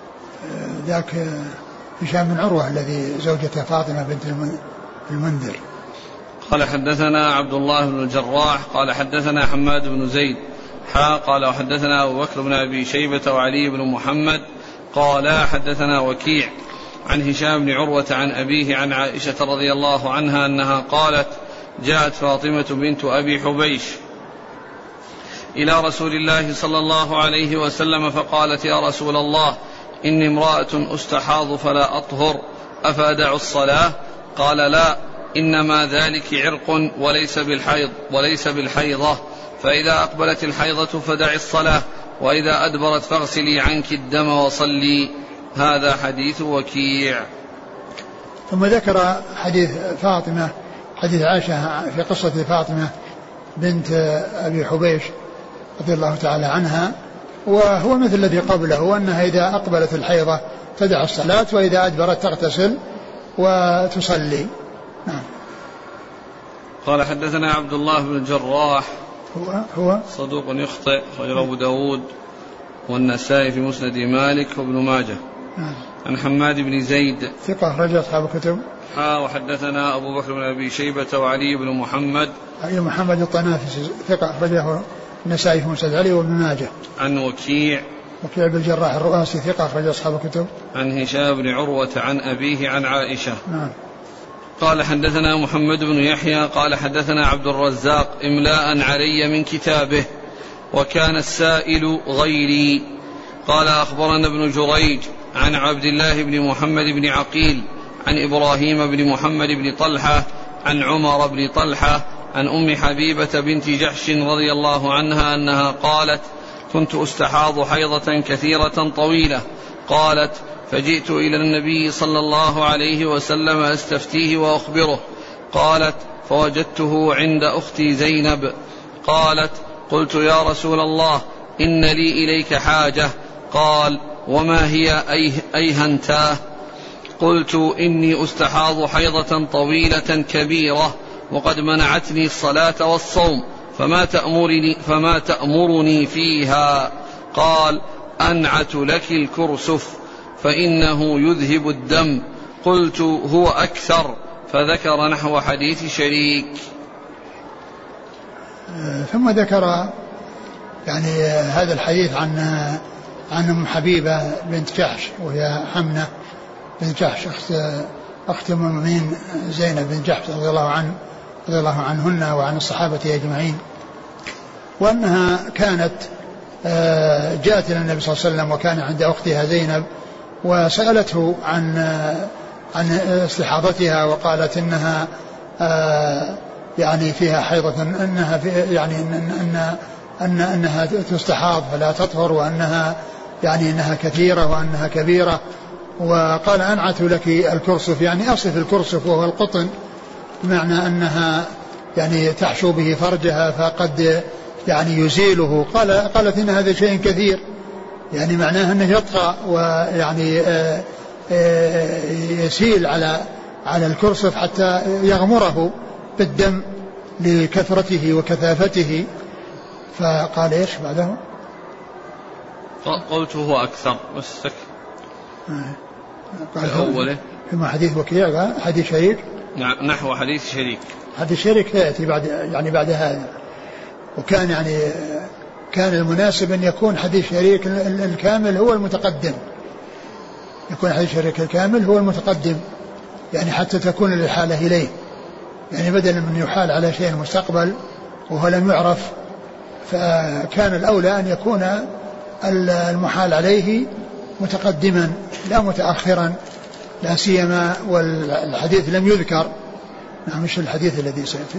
ذاك هشام بن عروة الذي زوجته فاطمة بنت المنذر. قال حدثنا عبد الله بن الجراح قال حدثنا حماد بن زيد قال وحدثنا أبو بكر بن أبي شيبة وعلي بن محمد قال حدثنا وكيع عن هشام بن عروة عن أبيه عن عائشة رضي الله عنها أنها قالت جاءت فاطمة بنت أبي حبيش إلى رسول الله صلى الله عليه وسلم فقالت يا رسول الله إني امرأة أستحاض فلا أطهر أفأدع الصلاة؟ قال لا، إنما ذلك عرق وليس بالحيضة، فإذا أقبلت الحيضة فدع الصلاة، وإذا أدبرت فاغسلي عنك الدم وصلي. هذا حديث وكيع. ثم ذكر حديث فاطمة، حديث عائشة في قصة فاطمة بنت أبي حبيش رضي الله تعالى عنها، وهو مثل الذي قبله، وأنها إذا أقبلت الحيضة تدع الصلاة، وإذا أدبرت تغتسل وتصلي. نعم. قال حدثنا عبد الله بن الجراح هو صدوق يخطئ، أخرجه أبو داود والنسائي في مسند مالك وابن ماجه. نعم. عن حماد بن زيد ثقة أخرج أصحاب الكتب. وحدثنا أبو بكر بن أبي شيبة وعلي بن محمد. علي محمد الطنافسي ثقة أخرجه النسائي في مسند علي وابن ماجه. عن وكيع بن الجراح الرؤاسي ثقة أخرج أصحاب الكتب. عن هشام بن عروة عن أبيه عن عائشة. نعم. قال حدثنا محمد بن يحيى قال حدثنا عبد الرزاق إملاء علي من كتابه، وكان السائل غيري. قال أخبرنا ابن جريج عن عبد الله بن محمد بن عقيل عن إبراهيم بن محمد بن طلحة عن عمر بن طلحة عن أم حبيبة بنت جحش رضي الله عنها أنها قالت كنت أستحاض حيضة كثيرة طويلة. قالت فجئت إلى النبي صلى الله عليه وسلم أستفتيه وأخبره. قالت فوجدته عند أختي زينب. قالت قلت يا رسول الله إن لي إليك حاجة. قال وما هي أيهنتاه؟ قلت إني أستحاض حيضة طويلة كبيرة وقد منعتني الصلاة والصوم فما تأمرني فيها؟ قال أنعت لك الكرسف فإنه يذهب الدم. قلت هو أكثر، فذكر نحو حديث شريك. ثم ذكر يعني هذا الحديث عن أم حبيبة بنت جحش، وهي حمنة بنت جحش أخت المؤمنين زينب بن جحش رضي الله عنهن وعن الصحابة أجمعين، وأنها كانت جاءت إلى النبي صلى الله عليه وسلم وكان عند أختها زينب، وسألته عن استحاضتها، وقالت إنها يعني فيها حيضة، أنها يعني أنها تستحاض فلا تطهر، وأنها يعني أنها كثيرة وأنها كبيرة. وقال أنعت لك الكرسف، يعني أصف الكرسف وهو القطن، بمعنى أنها يعني تحشو به فرجها فقد يعني يزيله. قالت إن هذا شيء كثير، يعني معناه أنه يطغى ويعني يسيل على الكرسف حتى يغمره بالدم لكثرته وكثافته. فقال إيش بعده؟ قلت هو أكثر بس قال أوله فيما حديث وكيع حديث شريك نحو حديث شريك. حديث شريك يأتي بعد هذا. وكان كان المناسب أن يكون حديث شريك الكامل هو المتقدم، يكون حديث شريك الكامل هو المتقدم، يعني حتى تكون الحالة إليه، يعني بدلا من يحال على شيء المستقبل وهو لم يعرف، فكان الأولى أن يكون المحال عليه متقدما لا متأخرا، لا سيما والحديث لم يذكر. نعم مش الحديث الذي سيأتي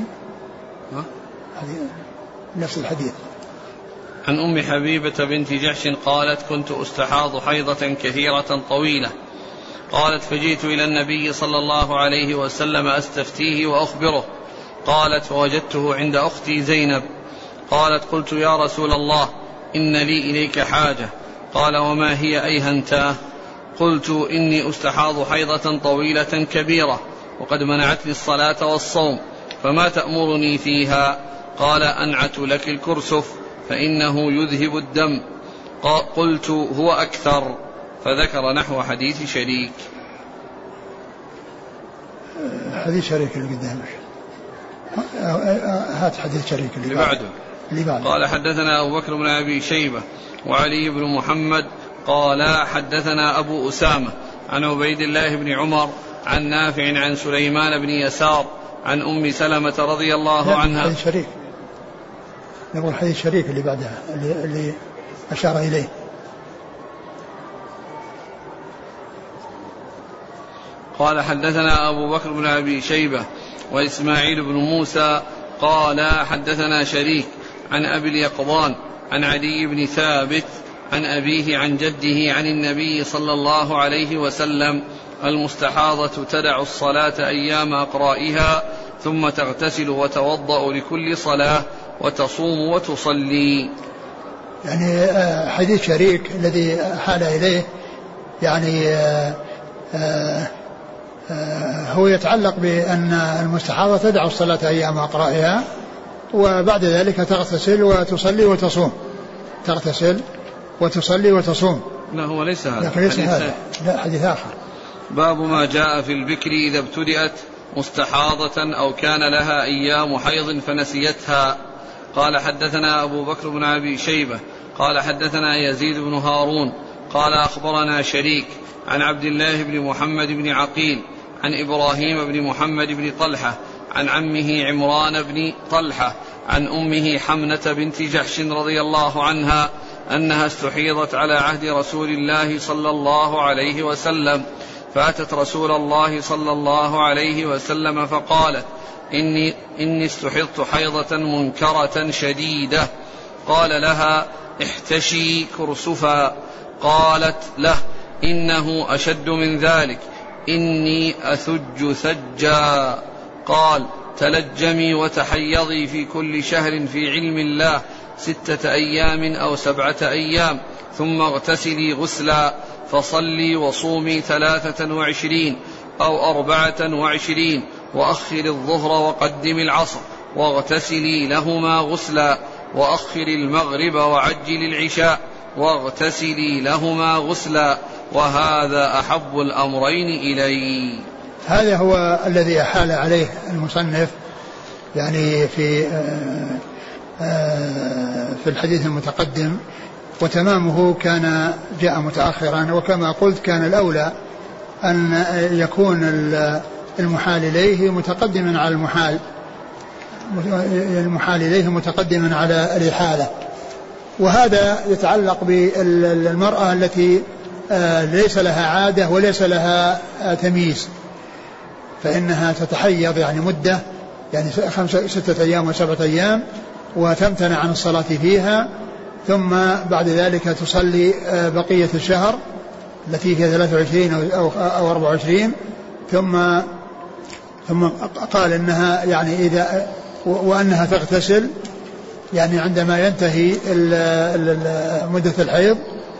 نفس الحديث. عن أم حبيبة بنت جحش قالت كنت أستحاض حيضة كثيرة طويلة، قالت فجئت إلى النبي صلى الله عليه وسلم أستفتيه وأخبره، قالت فوجدته عند أختي زينب، قالت قلت يا رسول الله إن لي إليك حاجة، قال وما هي أيهنتاه؟ قلت إني أستحاض حيضة طويلة كبيرة وقد منعتني الصلاة والصوم، فما تأمرني فيها؟ قال أنعت لك الكرسف فإنه يذهب الدم. قلت هو أكثر، فذكر نحو حديث شريك. حديث شريك اللي قدامك، هات حديث شريك اللي بعده. قال حدثنا أبو بكر بن أبي شيبة وعلي بن محمد قال حدثنا أبو أسامة عن عبيد الله بن عمر عن نافع عن سليمان بن يسار عن أم سلمة رضي الله عنها. حديث شريك، نقول حديث شريك اللي بعدها اللي أشار إليه. قال حدثنا أبو بكر بن أبي شيبة وإسماعيل بن موسى قال حدثنا شريك عن أبي اليقظان عن علي بن ثابت عن أبيه عن جده عن النبي صلى الله عليه وسلم المستحاضة تدع الصلاة أيام أقرائها ثم تغتسل وتوضأ لكل صلاة وتصوم وتصلي. يعني حديث شريك الذي حال إليه يعني هو يتعلق بأن المستحاضة تدع الصلاة أيام أقرائها وبعد ذلك تغتسل وتصلي وتصوم، تغتسل وتصلي وتصوم. لا هو ليس هذا، ليس هذا، لا حديث آخر. باب ما جاء في البكر إذا ابتدأت مستحاضة أو كان لها أيام حيض فنسيتها. قال حدثنا أبو بكر بن أبي شيبة قال حدثنا يزيد بن هارون قال أخبرنا شريك عن عبد الله بن محمد بن عقيل عن إبراهيم بن محمد بن طلحة عن عمه عمران بن طلحة عن أمه حمنة بنت جحش رضي الله عنها أنها استحيضت على عهد رسول الله صلى الله عليه وسلم، فأتت رسول الله صلى الله عليه وسلم فقالت إني استحضت حيضة منكرة شديدة. قال لها احتشي كرسفا. قالت له إنه أشد من ذلك، إني أثج ثجا. قال تلجمي وتحيضي في كل شهر في علم الله 6 أيام أو 7 أيام، ثم اغتسلي غسلا، فصلي وصومي 23 أو 24، وأخر الظهر وقدم العصر، واغتسلي لهما غسلا، وأخر المغرب وعجل العشاء، واغتسلي لهما غسلا، وهذا أحب الأمرين إلي. هذا هو الذي أحال عليه المصنف يعني في الحديث المتقدم، وتمامه كان جاء متأخرا، وكما قلت كان الأولى أن يكون المحال إليه متقدما على المحال إليه متقدما على الإحالة. وهذا يتعلق بالمرأة التي ليس لها عادة وليس لها تمييز، فإنها تتحيض يعني مدة يعني 6 أيام و7 أيام وتمتنع عن الصلاة فيها، ثم بعد ذلك تصلي بقية الشهر التي هي 23 أو 24، ثم قال إنها يعني إذا وأنها تغتسل يعني عندما ينتهي مدة الحيض،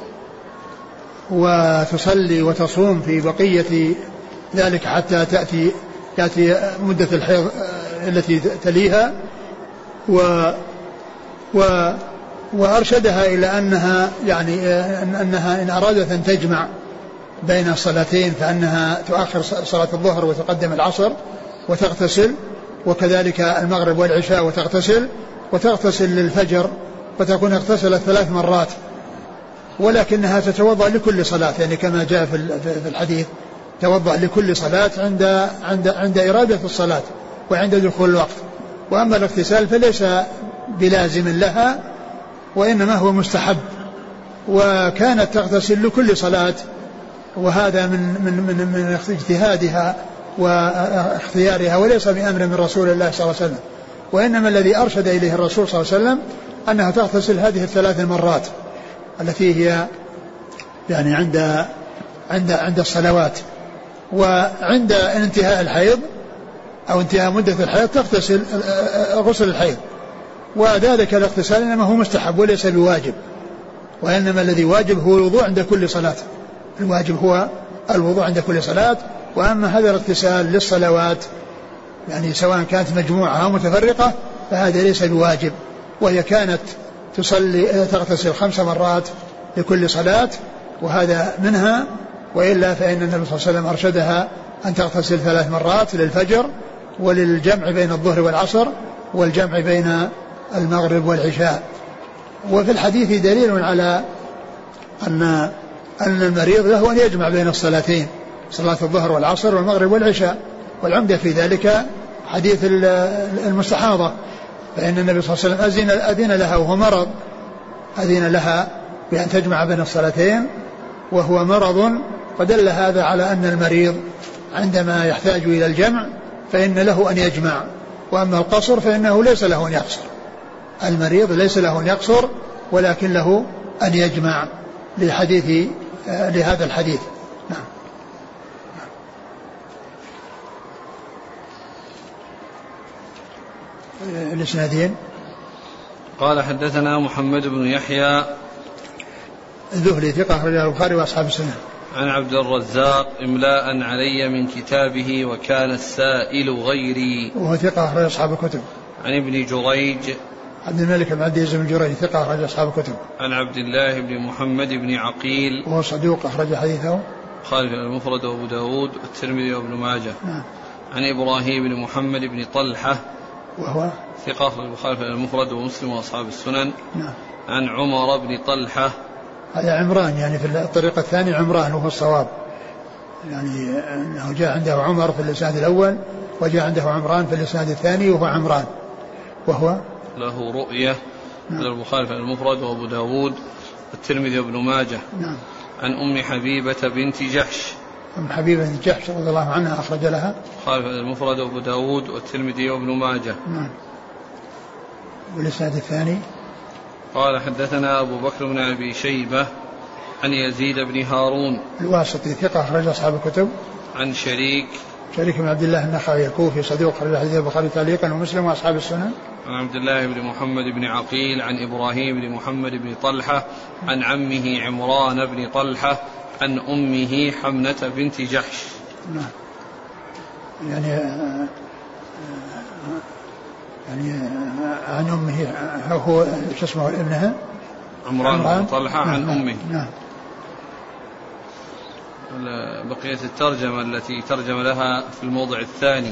وتصلي وتصوم في بقية ذلك حتى تأتي مدة الحيض التي تليها وأرشدها إلى أنها يعني أنها إن أرادت أن تجمع بين الصلاتين فأنها تؤخر صلاة الظهر وتقدم العصر وتغتسل، وكذلك المغرب والعشاء وتغتسل للفجر، فتكون اغتسلت 3 مرات، ولكنها تتوضأ لكل صلاة، يعني كما جاء في الحديث توضأ لكل صلاة عند إرادة الصلاة وعند دخول الوقت. وأما الاغتسال فليس بلازم لها وإنما هو مستحب، وكانت تغتسل لكل صلاة، وهذا من اجتهادها واختيارها وليس بأمر من رسول الله صلى الله عليه وسلم، وإنما الذي أرشد إليه الرسول صلى الله عليه وسلم أنها تغتسل هذه 3 مرات التي هي يعني عند الصلوات، وعند انتهاء الحيض أو انتهاء مدة الحيض تغتسل غسل الحيض، وذلك الاغتسال إنما هو مستحب وليس بواجب، وإنما الذي واجب هو الوضوء عند كل صلاة، الواجب هو الوضوء عند كل صلاة. وأما هذا الاغتسال للصلوات يعني سواء كانت مجموعة أو متفرقة فهذا ليس بواجب، وهي كانت تغتسل 5 مرات لكل صلاة وهذا منها، وإلا فإن النبي صلى الله عليه وسلم أرشدها أن تغتسل 3 مرات للفجر وللجمع بين الظهر والعصر والجمع بين المغرب والعشاء. وفي الحديث دليل على أن المريض له أن يجمع بين الصلاتين، صلاة الظهر والعصر والمغرب والعشاء، والعمدة في ذلك حديث المستحاضة، فإن النبي صلى الله عليه وسلم أذن لها وهو مرض، أذن لها بأن تجمع بين الصلاتين وهو مرض، فدل هذا على أن المريض عندما يحتاج إلى الجمع فإن له أن يجمع، وأما القصر فإنه ليس له أن يقصر، المريض ليس له أن يقصر ولكن له أن يجمع لهذا الحديث. نعم. الإسنادين. قال حدثنا محمد بن يحيى الذهلي ثقة أخرجه البخاري وأصحاب السنن. عن عبد الرزاق إملاء علي من كتابه وكان السائل غيري، وهو ثقة أخرج أصحاب الكتب. عن ابن جريج عبد الملك بن عبد العزيز بن جريج ثقة أخرج أصحاب الكتب. عن عبد الله بن محمد بن عقيل وهو صدوق أخرج حديثه خالف المفرد وأبو داود والترمذي وابن ماجه. نعم. عن إبراهيم بن محمد بن طلحة وهو ثقة خالف المفرد ومسلم وأصحاب السنن. نعم. عن عمر بن طلحة، هذا عمران يعني في الطريقة الثانية عمران وهو الصواب، يعني أنه جاء عنده عمر في الإسناد الأول وجاء عنده عمران في الإسناد الثاني وهو عمران، وهو له رؤية. نعم. البخاري في المفرد وأبو داود والترمذي وابن ماجه. نعم. عن أم حبيبة بنت جحش، أم حبيبة بنت جحش رضي الله عنها أخرج لها البخاري في المفرد وأبو داود والترمذي وابن ماجه. نعم. والإسناد الثاني قال حدثنا أبو بكر بن أبي شيبة عن يزيد بن هارون الواسطي ثقة أخرج أصحاب الكتب. عن شريك بن عبد الله النخعي الكوفي صدوق أخرج حديث البخاري تعليقا ومسلم وأصحاب السنن. عن عبد الله بن محمد بن عقيل عن إبراهيم بن محمد بن طلحة عن عمه عمران بن طلحة عن أمه حمنة بنت جحش. نعم. يعني عن أمه هو شو اسمه ابنها عمران بن طلحة عن أمه. نعم. بقية الترجمة التي ترجم لها في الموضع الثاني.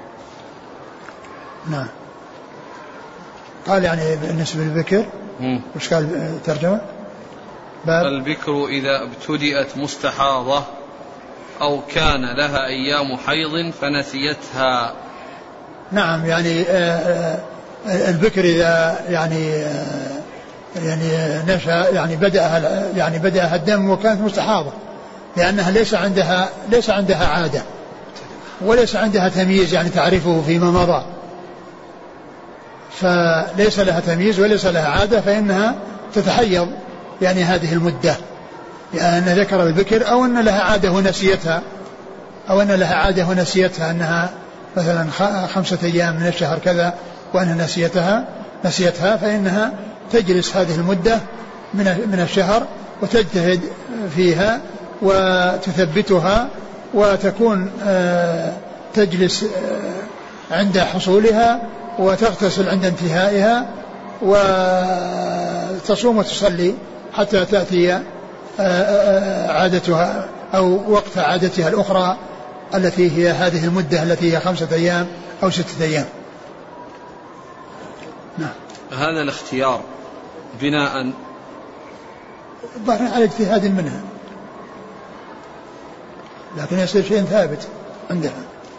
نعم. قال يعني بالنسبة للبكر وش قال الترجمة؟ البكر إذا ابتدأت مستحاضة أو كان لها أيام حيض فنسيتها. نعم. يعني البكر إذا يعني نشأ يعني بدأها الدم وكانت مستحاضة، لأنها ليس عندها عادة وليس عندها تمييز يعني تعرفه فيما مضى، فليس لها تمييز وليس لها عادة، فإنها تتحيض يعني هذه المدة، يعني ذكر البكر أو أن لها عادة ونسيتها أنها مثلا 5 أيام من الشهر كذا وأنها نسيتها فإنها تجلس هذه المدة من الشهر وتجتهد فيها وتثبتها وتكون تجلس عند حصولها وتغتسل عند انتهائها وتصوم وتصلي حتى تأتي عادتها أو وقت عادتها الأخرى التي هي هذه المدة التي هي 5 أيام أو 6 أيام. نعم. هذا الاختيار بناء على اجتهاد منها، لكن يصير شيء ثابت عندها.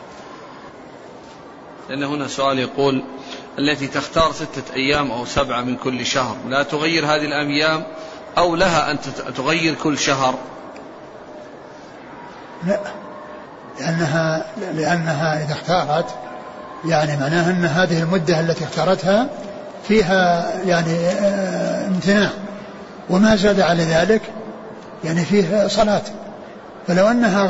لأن هنا سؤال يقول التي تختار 6 أيام أو 7 من كل شهر لا تغير هذه الأيام أو لها أن تغير كل شهر؟ لا، لأنها إذا اختارت يعني معناها أن هذه المدة التي اختارتها فيها يعني امتناع، وما زاد على ذلك يعني فيه صلاة. فلو أنها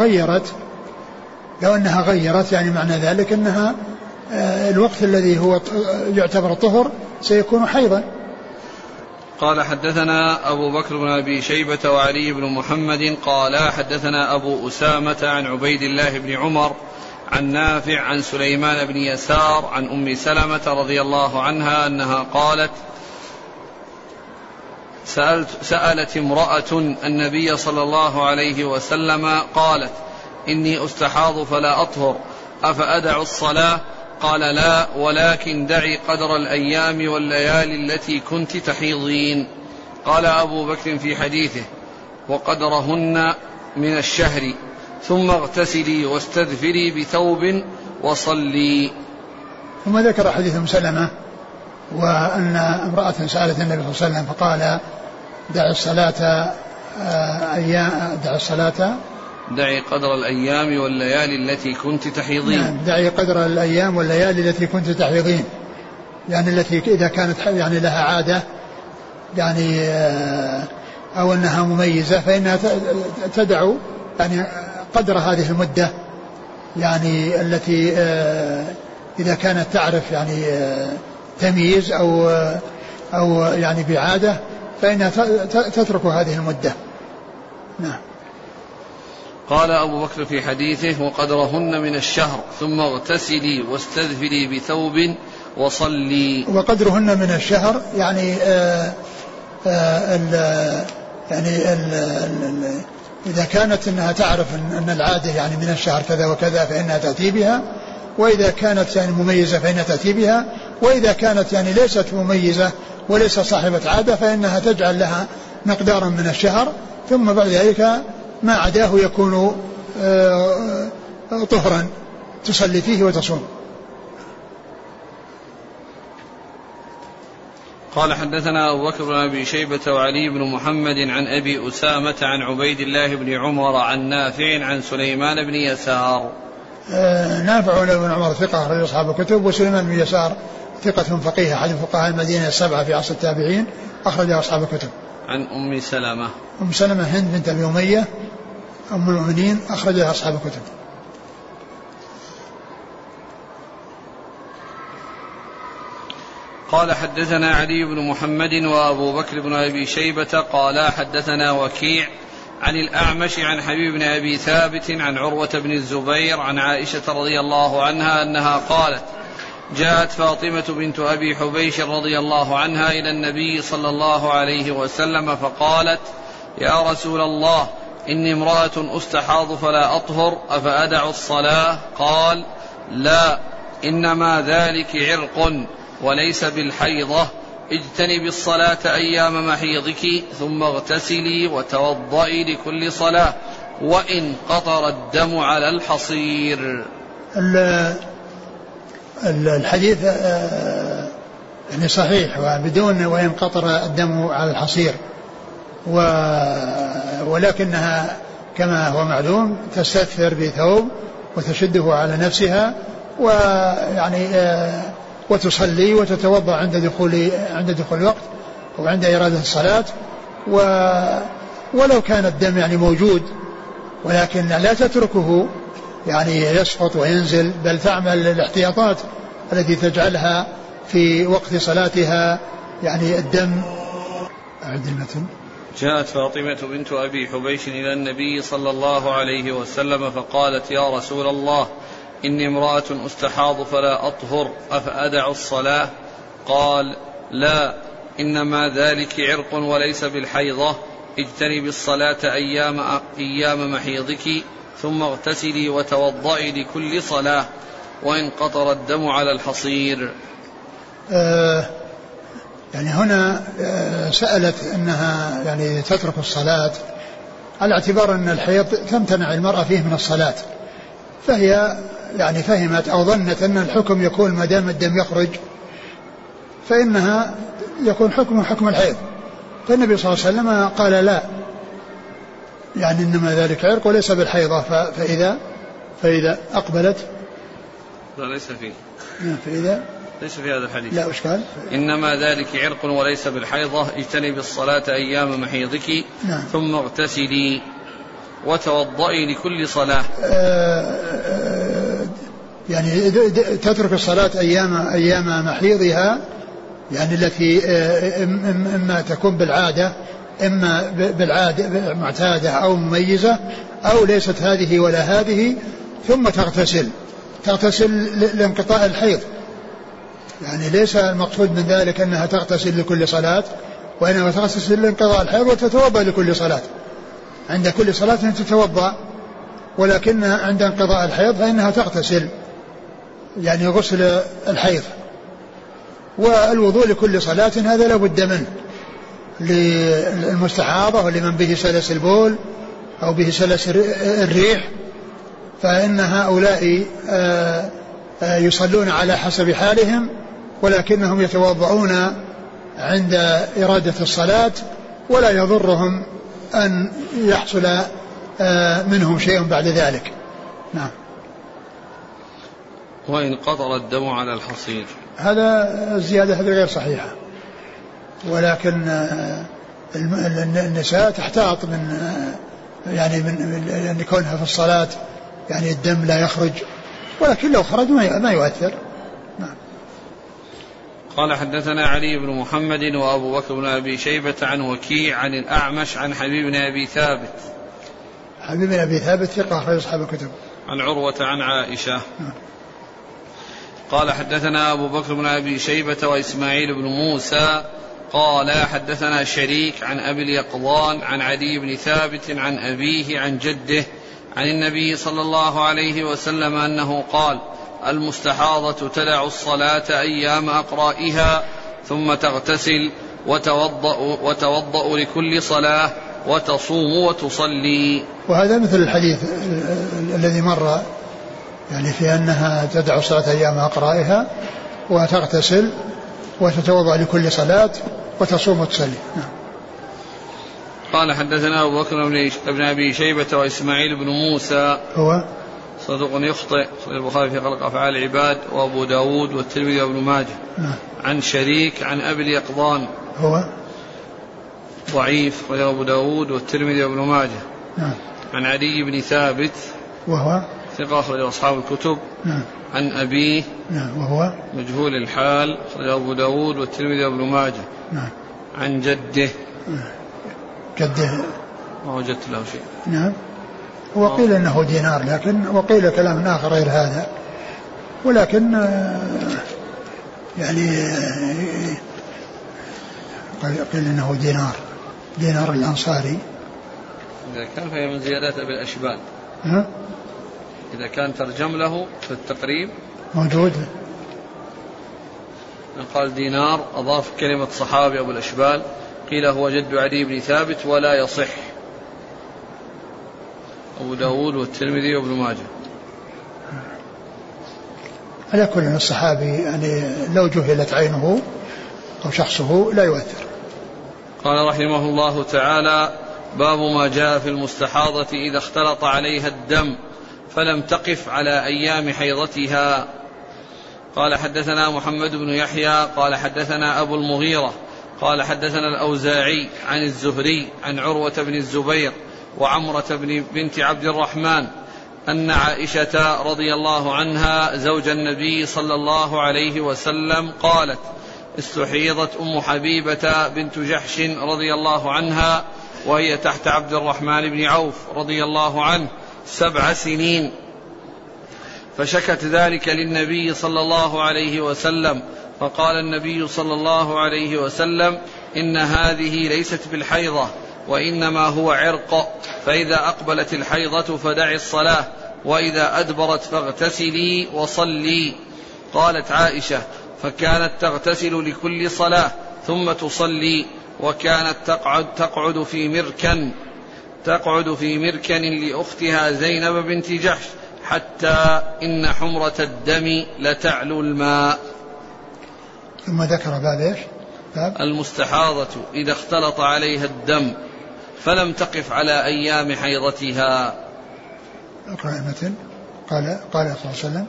غيرت يعني معنى ذلك أنها الوقت الذي هو يعتبر طهر سيكون حيضا. قال حدثنا أبو بكر بن أبي شيبة وعلي بن محمد قال حدثنا أبو أسامة عن عبيد الله بن عمر عن نافع عن سليمان بن يسار عن أم سلمة رضي الله عنها أنها قالت سألت امرأة النبي صلى الله عليه وسلم قالت إني أستحاض فلا أطهر أفأدع الصلاة؟ قال لا، ولكن دعي قدر الأيام والليالي التي كنت تحيضين. قال أبو بكر في حديثه وقدرهن من الشهر ثم اغتسلي واستدفري بثوب وصلي. ثم ذكر حديث أم سلمة وأن امرأة سألت النبي صلى الله عليه وسلم فقال دع الصلاة دعي قدر الأيام والليالي التي كنت تحيضين. نعم، دعي قدر الأيام والليالي التي كنت تحيضين، يعني التي إذا كانت يعني لها عادة يعني أو أنها مميزة فإنها تدع يعني قدر هذه المدة، يعني التي إذا كانت تعرف يعني تمييز أو يعني بعادة فإنها تترك هذه المدة. نعم. قال أبو بكر في حديثه وقدرهن من الشهر ثم اغتسلي واستدفري بثوب وصلي. وقدرهن من الشهر يعني إذا كانت أنها تعرف أن العادة يعني من الشهر كذا وكذا فإنها تأتي بها، وإذا كانت يعني مميزة فإنها تأتي بها، وإذا كانت يعني ليست مميزة وليس صاحبة عادة فإنها تجعل لها مقدارا من الشهر ثم بعد ذلك ما عداه يكون طهرا تصلي فيه وتصوم. قال حدثنا أبو بكر بن أبي شيبة وعلي بن محمد عن أبي أسامة عن عبيد الله بن عمر عن نافع عن سليمان بن يسار. نافع بن عمر ثقة أخرج أصحاب الكتب، وسليمان بن يسار ثقة فقيه أحد فقهاء المدينة 7 في عصر التابعين أخرج أصحاب الكتب. عن أم سلمة. أم سلمة هند بنت أبي أمية أم المؤمنين أخرجها أصحاب الكتب. قال حدثنا علي بن محمد وأبو بكر بن أبي شيبة قال حدثنا وكيع عن الأعمش عن حبيب بن أبي ثابت عن عروة بن الزبير عن عائشة رضي الله عنها أنها قالت جاءت فاطمة بنت أبي حبيش رضي الله عنها إلى النبي صلى الله عليه وسلم فقالت يا رسول الله إني امرأة أستحاض فلا أطهر أفأدع الصلاة؟ قال لا، إنما ذلك عرق وليس بالحيضة، اجتنبي الصلاة أيام محيضك ثم اغتسلي وتوضئي لكل صلاة وإن قطر الدم على الحصير. الحديث يعني صحيح وبدون وإن قطر الدم على الحصير، ولكنها كما هو معلوم تستثر بثوب وتشده على نفسها ويعني وتصلي وتتوضأ عند دخول الوقت وعند إرادة الصلاة، ولو كان الدم يعني موجود ولكن لا تتركه يعني يسقط وينزل، بل تعمل الاحتياطات التي تجعلها في وقت صلاتها يعني الدم. أعد المتن. جاءت فاطمة بنت أبي حبيش إلى النبي صلى الله عليه وسلم فقالت يا رسول الله إني امرأة أستحاض فلا أطهر أفأدع الصلاة؟ قال لا، إنما ذلك عرق وليس بالحيضة، اجتنبي الصلاة أيام محيضك ثم اغتسلي وتوضئي لكل صلاة وإن قطر الدم على الحصير. يعني هنا سألت أنها يعني تترك الصلاة على اعتبار أن الحيض تمتنع المرأة فيه من الصلاة، فهي يعني فهمت أو ظنت أن الحكم يكون ما دام الدم يخرج فإنها يكون حكم الحيض، فالنبي صلى الله عليه وسلم قال لا، يعني إنما ذلك عرق وليس بالحيضة، فإذا أقبلت لا ليس فيه، فإذا ليس في هذا الحديث لا أشكال، إنما ذلك عرق وليس بالحيضة، اجتنبي الصلاة أيام محيضك ثم اغتسلي وتوضئي لكل صلاة. يعني تترك الصلاة أيام محيضها، يعني التي إما تكون بالعادة إما بالعادة معتادة أو مميزة أو ليست هذه ولا هذه، ثم تغتسل لانقطاع الحيض، يعني ليس المقصود من ذلك أنها تغتسل لكل صلاة، وإنما تغتسل لانقطاع الحيض وتتوضأ لكل صلاة، عند كل صلاة تتوضأ، ولكن عند انقضاء الحيض فإنها تغتسل يعني غسل الحيض. والوضوء لكل صلاة هذا لا بد منه للمستحاضة ولمن به سلس البول أو به سلس الريح، فإن هؤلاء يصلون على حسب حالهم، ولكنهم يتوضؤون عند إرادة الصلاة، ولا يضرهم أن يحصل منهم شيء بعد ذلك. نعم. وإن قطر الدم على الحصير، هذا الزيادة هذه غير صحيحة، ولكن النساء تحتاط من كونها في الصلاة يعني الدم لا يخرج، ولكن لو خرج ما يؤثر. نعم. قال حدثنا علي بن محمد وأبو بكر بن أبي شيبة عن وكيع عن الأعمش عن حبيب بن أبي ثابت. حبيب بن أبي ثابت ثقة أخرج أصحاب الكتب. عن عروة عن عائشة. قال حدثنا أبو بكر بن أبي شيبة وإسماعيل بن موسى قال حدثنا شريك عن أبي اليقظان عن علي بن ثابت عن أبيه عن جده عن النبي صلى الله عليه وسلم أنه قال: المستحاضة تدع الصلاة أيام أقرائها ثم تغتسل وتوضأ لكل صلاة وتصوم وتصلي. وهذا مثل الحديث الذي مر، يعني في أنها تدع الصلاة أيام أقرائها وتغتسل وتتوضأ لكل صلاة وتصوم وتصلي. قال حدثنا أبو بكر بن أبي شيبة وإسماعيل بن موسى هو صدوق يخطئ، البخاري في خلق أفعال العباد وأبو داود والترمذي وابن ماجه. عن شريك عن أبي اليقظان هو ضعيف، وأبو داود والترمذي وابن ماجه. عن علي بن ثابت وهو ثقة أخرج أصحاب الكتب. عن أبيه وهو مجهول الحال، أخرج أبو داود والترمذي وابن ماجه. عن جده ما وجدت له شيء. نعم. وقيل انه دينار، لكن وقيل كلام اخر غير هذا، ولكن يعني قيل انه دينار الانصاري. اذا كان فهي من زيادات ابي الاشبال. اذا كان ترجم له في التقريب موجود، قال دينار اضاف كلمه صحابي ابو الاشبال، قيل هو جد علي بن ثابت ولا يصح. أبو داود والترمذي وابن ماجه. على كل الصحابي يعني لو جهلت عينه أو شخصه لا يؤثر. قال رحمه الله تعالى: باب ما جاء في المستحاضة إذا اختلط عليها الدم فلم تقف على أيام حيضتها. قال حدثنا محمد بن يحيى قال حدثنا أبو المغيرة قال حدثنا الأوزاعي عن الزهري عن عروة بن الزبير وعمرة بنت عبد الرحمن أن عائشة رضي الله عنها زوج النبي صلى الله عليه وسلم قالت: استحيضت أم حبيبة بنت جحش رضي الله عنها وهي تحت عبد الرحمن بن عوف رضي الله عنه 7 سنين، فشكت ذلك للنبي صلى الله عليه وسلم، فقال النبي صلى الله عليه وسلم: إن هذه ليست بالحيضة وإنما هو عرق، فإذا أقبلت الحيضة فدعي الصلاة، وإذا أدبرت فاغتسلي وصلي. قالت عائشة: فكانت تغتسل لكل صلاة ثم تصلي، وكانت تقعد في مركن لأختها زينب بنت جحش، حتى إن حمرة الدم لتعلو الماء. ثم ذكر باب ايش؟ باب المستحاضة إذا اختلط عليها الدم فلم تقف على أيام حيضتها. اقرأ المتن. قال صلى الله عليه وسلم: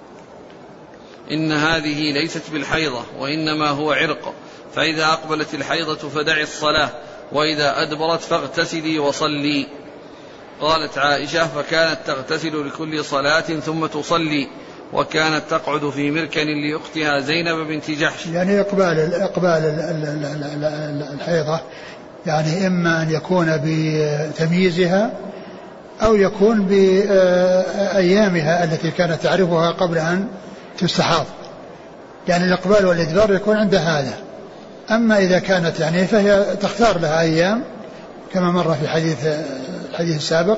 إن هذه ليست بالحيضة وإنما هو عرق، فإذا أقبلت الحيضة فدعي الصلاة، وإذا أدبرت فاغتسلي وصلي. قالت عائشة: فكانت تغتسل لكل صلاة ثم تصلي، وكانت تقعد في مركن لأختها زينب بنت جحش. يعني إقبال الحيضة يعني إما أن يكون بتمييزها أو يكون بأيامها التي كانت تعرفها قبل أن تستحاض، يعني الإقبال والإدبار يكون عند هذا. أما إذا كانت يعني فهي تختار لها أيام كما مر في الحديث السابق،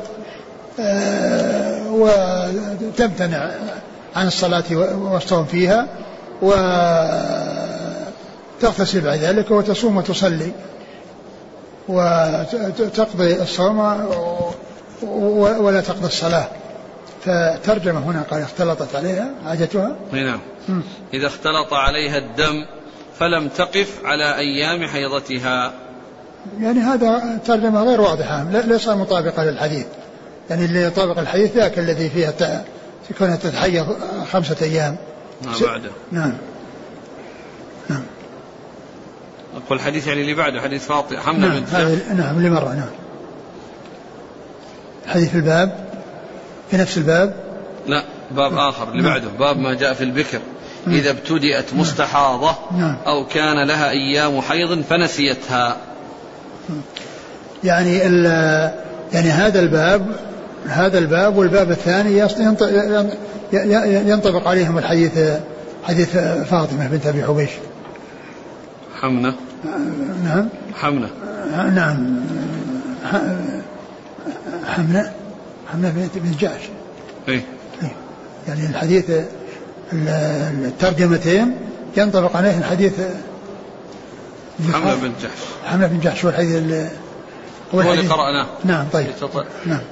وتمتنع عن الصلاة والصوم فيها، وتغتسل بعد ذلك وتصوم وتصلي وتقضي الصوم ولا تقضي الصلاة. فترجمة هنا قال: اختلطت عليها حاجتها. نعم. إذا اختلط عليها الدم فلم تقف على أيام حيضتها. يعني هذا ترجمة غير واضحة، ليس مطابقة للحديث. يعني اللي يطابق الحديث ذاك الذي فيها تكون تتحيض 5 أيام. بعده. نعم. أقول الحديث يعني اللي بعده حديث فاطمة حمنا بنت جحش. نعم اللي مر. نعم. حديث في الباب في نفس الباب. لا، باب آخر اللي بعده، باب ما جاء في البكر إذا ابتدأت مستحاضة أو كان لها أيام حيض فنسيتها. يعني هذا الباب والباب الثاني ينطبق عليهم حديث فاطمة بنت أبي حبيش. حمنة. نعم. حمنة. نعم. حمنة بنت جحش. إيه. يعني الحديث الترجمتين ينطبق عليه الحديث حمنة بنت جحش. حمنة بنت جحش والحديث هو اللي قرأناه. نعم. طيب. نعم.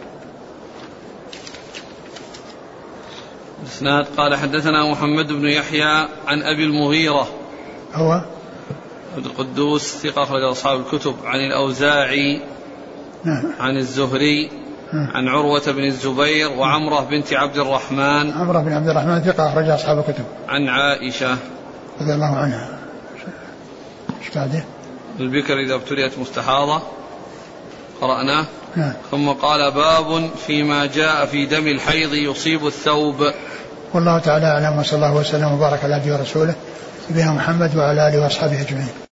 الإسناد قال: حدثنا محمد بن يحيى عن أبي المغيرة هو القدوس ثقة أخرج أصحاب الكتب، عن الأوزاعي عن الزهري عن عروة بن الزبير وعمرة بنت عبد الرحمن. عمرة بن عبد الرحمن ثقة أخرج أصحاب الكتب. عن عائشة رضي الله عنها. ايش بعده؟ البكر إذا ابتليت مستحاضة قرأناه. ثم قال: باب فيما جاء في دم الحيض يصيب الثوب. والله تعالى أعلم، وصلى الله وسلم وبارك على عبده ورسوله نبينا محمد وعلى آله وأصحابه أجمعين.